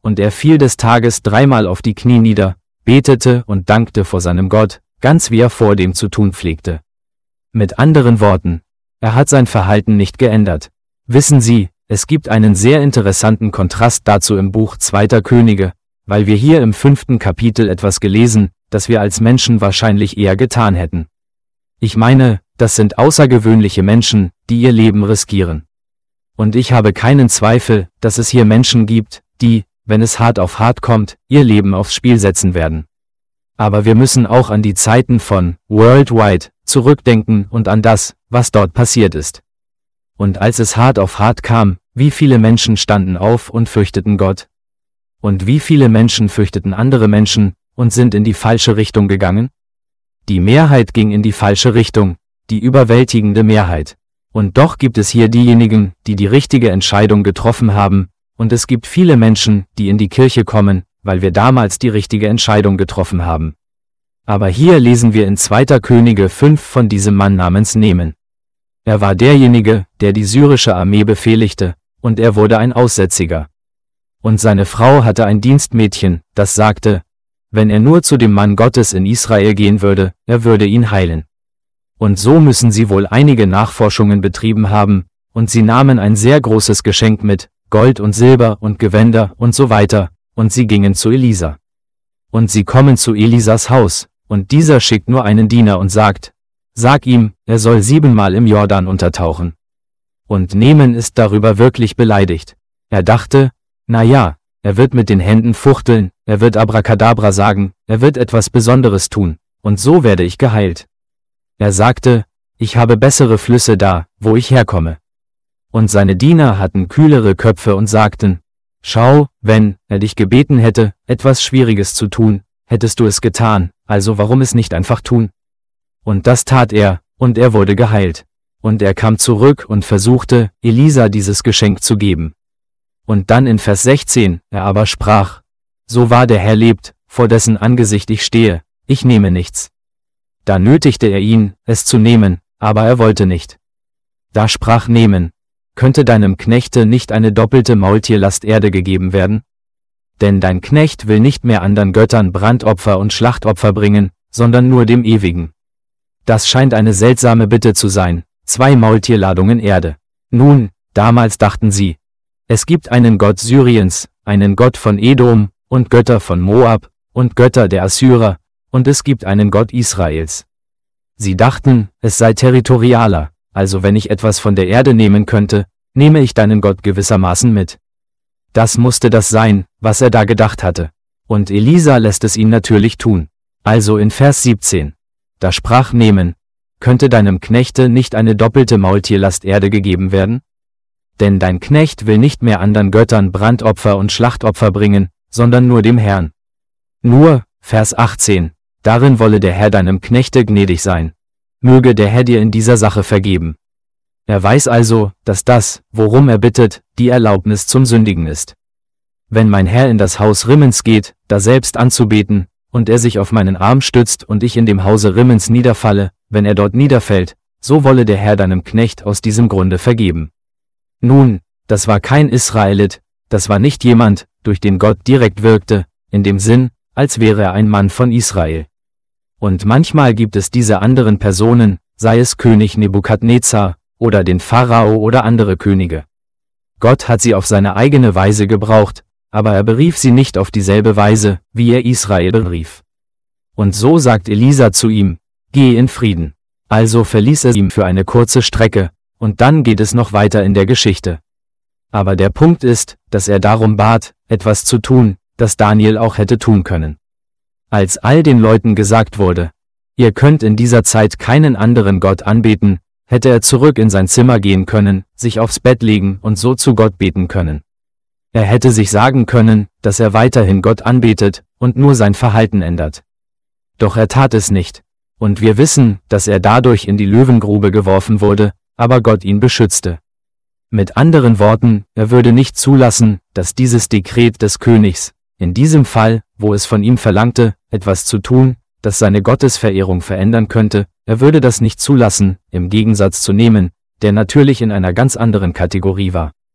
und er fiel des Tages dreimal auf die Knie nieder, betete und dankte vor seinem Gott, ganz wie er vor dem zu tun pflegte. Mit anderen Worten, er hat sein Verhalten nicht geändert. Wissen Sie, es gibt einen sehr interessanten Kontrast dazu im Buch Zweiter Könige, weil wir hier im fünften Kapitel etwas gelesen, das wir als Menschen wahrscheinlich eher getan hätten. Ich meine, das sind außergewöhnliche Menschen, die ihr Leben riskieren. Und ich habe keinen Zweifel, dass es hier Menschen gibt, die, wenn es hart auf hart kommt, ihr Leben aufs Spiel setzen werden. Aber wir müssen auch an die Zeiten von Worldwide zurückdenken und an das, was dort passiert ist. Und als es hart auf hart kam, wie viele Menschen standen auf und fürchteten Gott? Und wie viele Menschen fürchteten andere Menschen und sind in die falsche Richtung gegangen? Die Mehrheit ging in die falsche Richtung, die überwältigende Mehrheit. Und doch gibt es hier diejenigen, die die richtige Entscheidung getroffen haben, und es gibt viele Menschen, die in die Kirche kommen, weil wir damals die richtige Entscheidung getroffen haben. Aber hier lesen wir in Zweiter Könige fünf von diesem Mann namens Nemen. Er war derjenige, der die syrische Armee befehligte, und er wurde ein Aussätziger. Und seine Frau hatte ein Dienstmädchen, das sagte, wenn er nur zu dem Mann Gottes in Israel gehen würde, er würde ihn heilen. Und so müssen sie wohl einige Nachforschungen betrieben haben, und sie nahmen ein sehr großes Geschenk mit, Gold und Silber und Gewänder und so weiter, und sie gingen zu Elisa. Und sie kommen zu Elisas Haus, und dieser schickt nur einen Diener und sagt, sag ihm, er soll siebenmal im Jordan untertauchen. Und Nemen ist darüber wirklich beleidigt. Er dachte, na ja, er wird mit den Händen fuchteln, er wird Abracadabra sagen, er wird etwas Besonderes tun, und so werde ich geheilt. Er sagte, ich habe bessere Flüsse da, wo ich herkomme. Und seine Diener hatten kühlere Köpfe und sagten, schau, wenn er dich gebeten hätte, etwas Schwieriges zu tun, hättest du es getan, also warum es nicht einfach tun? Und das tat er, und er wurde geheilt. Und er kam zurück und versuchte, Elisa dieses Geschenk zu geben. Und dann in Vers sechzehn, er aber sprach, so wahr der Herr lebt, vor dessen Angesicht ich stehe, ich nehme nichts. Da nötigte er ihn, es zu nehmen, aber er wollte nicht. Da sprach Nemen, könnte deinem Knechte nicht eine doppelte Maultierlast Erde gegeben werden? Denn dein Knecht will nicht mehr andern Göttern Brandopfer und Schlachtopfer bringen, sondern nur dem Ewigen. Das scheint eine seltsame Bitte zu sein, zwei Maultierladungen Erde. Nun, damals dachten sie, es gibt einen Gott Syriens, einen Gott von Edom, und Götter von Moab, und Götter der Assyrer, und es gibt einen Gott Israels. Sie dachten, es sei territorialer, also wenn ich etwas von der Erde nehmen könnte, nehme ich deinen Gott gewissermaßen mit. Das musste das sein, was er da gedacht hatte. Und Elisa lässt es ihn natürlich tun. Also in Vers siebzehn. Da sprach Nemen, könnte deinem Knechte nicht eine doppelte Maultierlast Erde gegeben werden? Denn dein Knecht will nicht mehr andern Göttern Brandopfer und Schlachtopfer bringen, sondern nur dem Herrn. Nur, Vers achtzehn, darin wolle der Herr deinem Knechte gnädig sein. Möge der Herr dir in dieser Sache vergeben. Er weiß also, dass das, worum er bittet, die Erlaubnis zum Sündigen ist. Wenn mein Herr in das Haus Rimmens geht, da selbst anzubeten, und er sich auf meinen Arm stützt und ich in dem Hause Rimmens niederfalle, wenn er dort niederfällt, so wolle der Herr deinem Knecht aus diesem Grunde vergeben. Nun, das war kein Israelit, das war nicht jemand, durch den Gott direkt wirkte, in dem Sinn, als wäre er ein Mann von Israel. Und manchmal gibt es diese anderen Personen, sei es König Nebukadnezar, oder den Pharao oder andere Könige. Gott hat sie auf seine eigene Weise gebraucht, aber er berief sie nicht auf dieselbe Weise, wie er Israel berief. Und so sagt Elisa zu ihm, geh in Frieden. Also verließ er ihn für eine kurze Strecke, und dann geht es noch weiter in der Geschichte. Aber der Punkt ist, dass er darum bat, etwas zu tun, das Daniel auch hätte tun können. Als all den Leuten gesagt wurde, ihr könnt in dieser Zeit keinen anderen Gott anbeten, hätte er zurück in sein Zimmer gehen können, sich aufs Bett legen und so zu Gott beten können. Er hätte sich sagen können, dass er weiterhin Gott anbetet und nur sein Verhalten ändert. Doch er tat es nicht. Und wir wissen, dass er dadurch in die Löwengrube geworfen wurde, aber Gott ihn beschützte. Mit anderen Worten, er würde nicht zulassen, dass dieses Dekret des Königs, in diesem Fall, wo es von ihm verlangte, etwas zu tun, das seine Gottesverehrung verändern könnte, er würde das nicht zulassen, im Gegensatz zu Nemen, der natürlich in einer ganz anderen Kategorie war.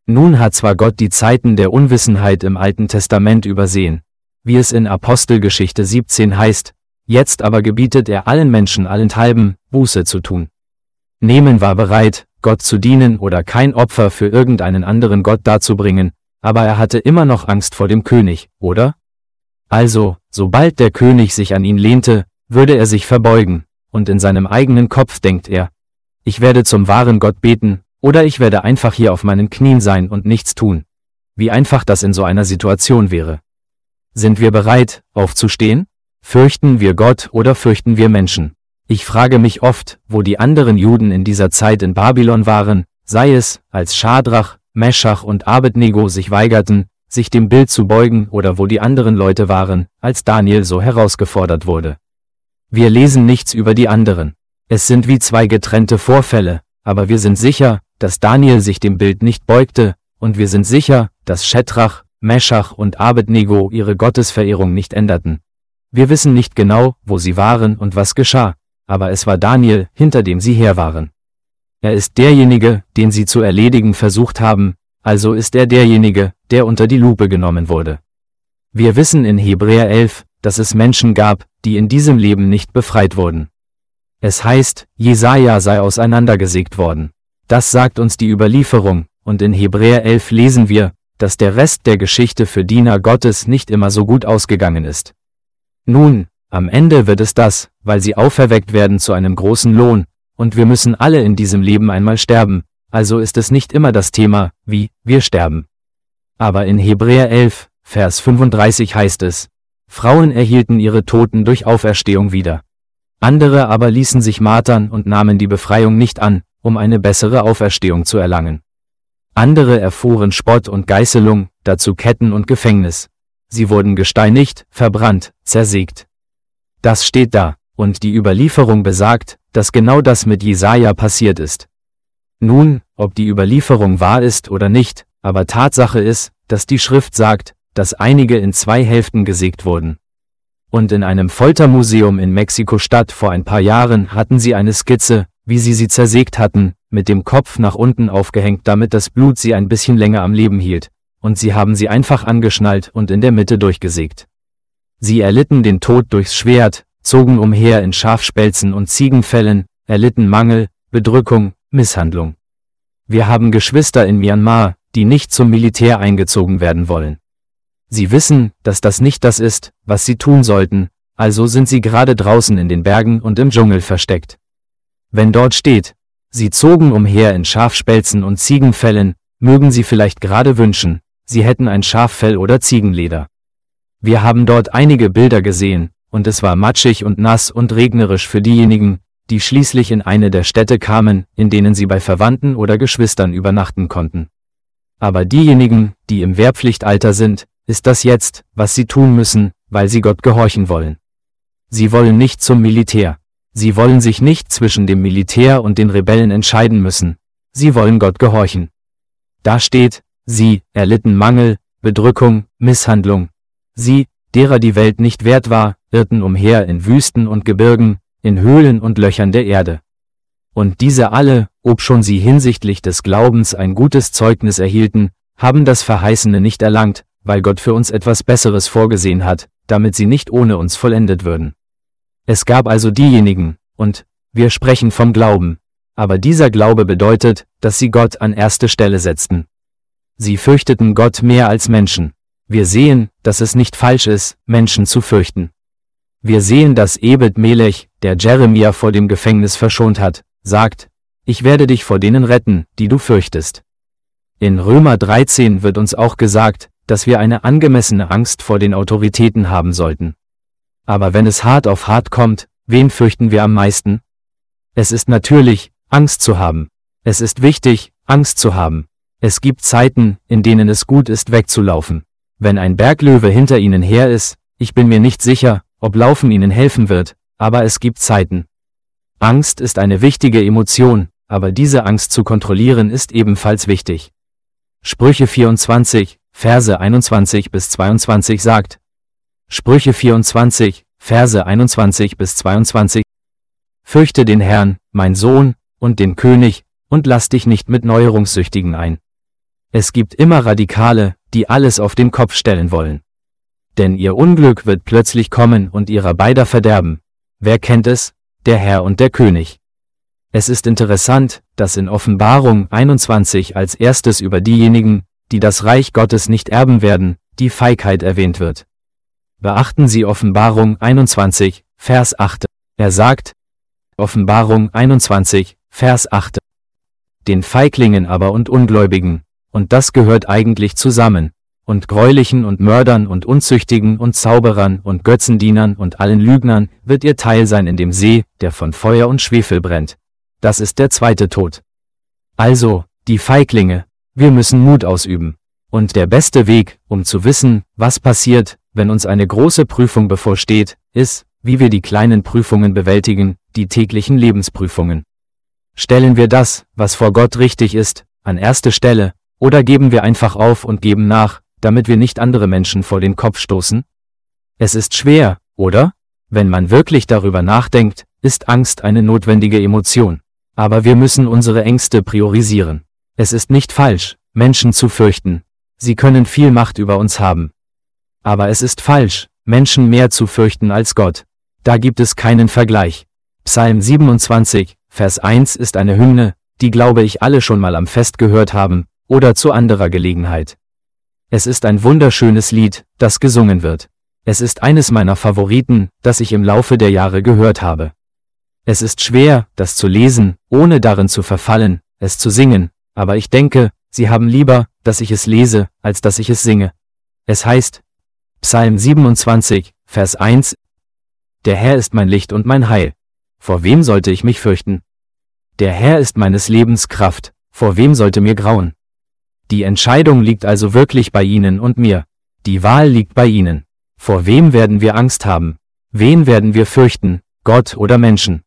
Nun hat zwar Gott die Zeiten der Unwissenheit im Alten Testament übersehen, wie es in Apostelgeschichte siebzehn heißt, jetzt aber gebietet er allen Menschen allenthalben, Buße zu tun. Naaman war bereit, Gott zu dienen oder kein Opfer für irgendeinen anderen Gott darzubringen, aber er hatte immer noch Angst vor dem König, oder? Also, sobald der König sich an ihn lehnte, würde er sich verbeugen, und in seinem eigenen Kopf denkt er, ich werde zum wahren Gott beten, oder ich werde einfach hier auf meinen Knien sein und nichts tun. Wie einfach das in so einer Situation wäre. Sind wir bereit, aufzustehen? Fürchten wir Gott oder fürchten wir Menschen? Ich frage mich oft, wo die anderen Juden in dieser Zeit in Babylon waren, sei es, als Schadrach, Meschach und Abednego sich weigerten, sich dem Bild zu beugen, oder wo die anderen Leute waren, als Daniel so herausgefordert wurde. Wir lesen nichts über die anderen. Es sind wie zwei getrennte Vorfälle, aber wir sind sicher, dass Daniel sich dem Bild nicht beugte, und wir sind sicher, dass Schädrach, Meschach und Abednego ihre Gottesverehrung nicht änderten. Wir wissen nicht genau, wo sie waren und was geschah, aber es war Daniel, hinter dem sie her waren. Er ist derjenige, den sie zu erledigen versucht haben, also ist er derjenige, der unter die Lupe genommen wurde. Wir wissen in Hebräer elf, dass es Menschen gab, die in diesem Leben nicht befreit wurden. Es heißt, Jesaja sei auseinandergesägt worden. Das sagt uns die Überlieferung, und in Hebräer elf lesen wir, dass der Rest der Geschichte für Diener Gottes nicht immer so gut ausgegangen ist. Nun, am Ende wird es das, weil sie auferweckt werden zu einem großen Lohn, und wir müssen alle in diesem Leben einmal sterben, also ist es nicht immer das Thema, wie wir sterben. Aber in Hebräer elf, Vers fünfunddreißig heißt es, Frauen erhielten ihre Toten durch Auferstehung wieder. Andere aber ließen sich martern und nahmen die Befreiung nicht an, um eine bessere Auferstehung zu erlangen. Andere erfuhren Spott und Geißelung, dazu Ketten und Gefängnis. Sie wurden gesteinigt, verbrannt, zersägt. Das steht da, und die Überlieferung besagt, dass genau das mit Jesaja passiert ist. Nun, ob die Überlieferung wahr ist oder nicht, aber Tatsache ist, dass die Schrift sagt, dass einige in zwei Hälften gesägt wurden. Und in einem Foltermuseum in Mexiko-Stadt vor ein paar Jahren hatten sie eine Skizze, wie sie sie zersägt hatten, mit dem Kopf nach unten aufgehängt, damit das Blut sie ein bisschen länger am Leben hielt, und sie haben sie einfach angeschnallt und in der Mitte durchgesägt. Sie erlitten den Tod durchs Schwert, zogen umher in Schafspelzen und Ziegenfällen, erlitten Mangel, Bedrückung, Misshandlung. Wir haben Geschwister in Myanmar, die nicht zum Militär eingezogen werden wollen. Sie wissen, dass das nicht das ist, was sie tun sollten, also sind sie gerade draußen in den Bergen und im Dschungel versteckt. Wenn dort steht, sie zogen umher in Schafspelzen und Ziegenfällen, mögen sie vielleicht gerade wünschen, sie hätten ein Schaffell oder Ziegenleder. Wir haben dort einige Bilder gesehen, und es war matschig und nass und regnerisch für diejenigen, die schließlich in eine der Städte kamen, in denen sie bei Verwandten oder Geschwistern übernachten konnten. Aber diejenigen, die im Wehrpflichtalter sind, ist das jetzt, was sie tun müssen, weil sie Gott gehorchen wollen. Sie wollen nicht zum Militär. Sie wollen sich nicht zwischen dem Militär und den Rebellen entscheiden müssen. Sie wollen Gott gehorchen. Da steht, sie erlitten Mangel, Bedrückung, Misshandlung. Sie, derer die Welt nicht wert war, irrten umher in Wüsten und Gebirgen, in Höhlen und Löchern der Erde. Und diese alle, obschon sie hinsichtlich des Glaubens ein gutes Zeugnis erhielten, haben das Verheißene nicht erlangt, weil Gott für uns etwas Besseres vorgesehen hat, damit sie nicht ohne uns vollendet würden. Es gab also diejenigen, und wir sprechen vom Glauben, aber dieser Glaube bedeutet, dass sie Gott an erste Stelle setzten. Sie fürchteten Gott mehr als Menschen. Wir sehen, dass es nicht falsch ist, Menschen zu fürchten. Wir sehen, dass Ebed-Melech, der Jeremia vor dem Gefängnis verschont hat, sagt, ich werde dich vor denen retten, die du fürchtest. In Römer dreizehn wird uns auch gesagt, dass wir eine angemessene Angst vor den Autoritäten haben sollten. Aber wenn es hart auf hart kommt, wen fürchten wir am meisten? Es ist natürlich, Angst zu haben. Es ist wichtig, Angst zu haben. Es gibt Zeiten, in denen es gut ist, wegzulaufen. Wenn ein Berglöwe hinter ihnen her ist, ich bin mir nicht sicher, ob Laufen ihnen helfen wird, aber es gibt Zeiten. Angst ist eine wichtige Emotion, aber diese Angst zu kontrollieren ist ebenfalls wichtig. Sprüche vierundzwanzig, Verse einundzwanzig bis zweiundzwanzig sagt, Sprüche vierundzwanzig, Verse einundzwanzig bis zweiundzwanzig, Fürchte den Herrn, mein Sohn, und den König, und lass dich nicht mit Neuerungssüchtigen ein. Es gibt immer Radikale, die alles auf den Kopf stellen wollen. Denn ihr Unglück wird plötzlich kommen und ihrer beider Verderben. Wer kennt es? Der Herr und der König. Es ist interessant, dass in Offenbarung einundzwanzig als erstes über diejenigen, die das Reich Gottes nicht erben werden, die Feigheit erwähnt wird. Beachten Sie Offenbarung einundzwanzig, Vers acht. Er sagt, Offenbarung einundzwanzig, Vers acht. Den Feiglingen aber und Ungläubigen, und das gehört eigentlich zusammen, und Gräulichen und Mördern und Unzüchtigen und Zauberern und Götzendienern und allen Lügnern wird ihr Teil sein in dem See, der von Feuer und Schwefel brennt. Das ist der zweite Tod. Also, die Feiglinge, wir müssen Mut ausüben. Und der beste Weg, um zu wissen, was passiert, wenn uns eine große Prüfung bevorsteht, ist, wie wir die kleinen Prüfungen bewältigen, die täglichen Lebensprüfungen. Stellen wir das, was vor Gott richtig ist, an erste Stelle, oder geben wir einfach auf und geben nach, damit wir nicht andere Menschen vor den Kopf stoßen? Es ist schwer, oder? Wenn man wirklich darüber nachdenkt, ist Angst eine notwendige Emotion. Aber wir müssen unsere Ängste priorisieren. Es ist nicht falsch, Menschen zu fürchten. Sie können viel Macht über uns haben. Aber es ist falsch, Menschen mehr zu fürchten als Gott. Da gibt es keinen Vergleich. Psalm siebenundzwanzig, Vers eins ist eine Hymne, die glaube ich alle schon mal am Fest gehört haben, oder zu anderer Gelegenheit. Es ist ein wunderschönes Lied, das gesungen wird. Es ist eines meiner Favoriten, das ich im Laufe der Jahre gehört habe. Es ist schwer, das zu lesen, ohne darin zu verfallen, es zu singen, aber ich denke, Sie haben lieber, dass ich es lese, als dass ich es singe. Es heißt, Psalm siebenundzwanzig, Vers eins, Der Herr ist mein Licht und mein Heil. Vor wem sollte ich mich fürchten? Der Herr ist meines Lebens Kraft, vor wem sollte mir grauen? Die Entscheidung liegt also wirklich bei Ihnen und mir. Die Wahl liegt bei Ihnen. Vor wem werden wir Angst haben? Wen werden wir fürchten, Gott oder Menschen?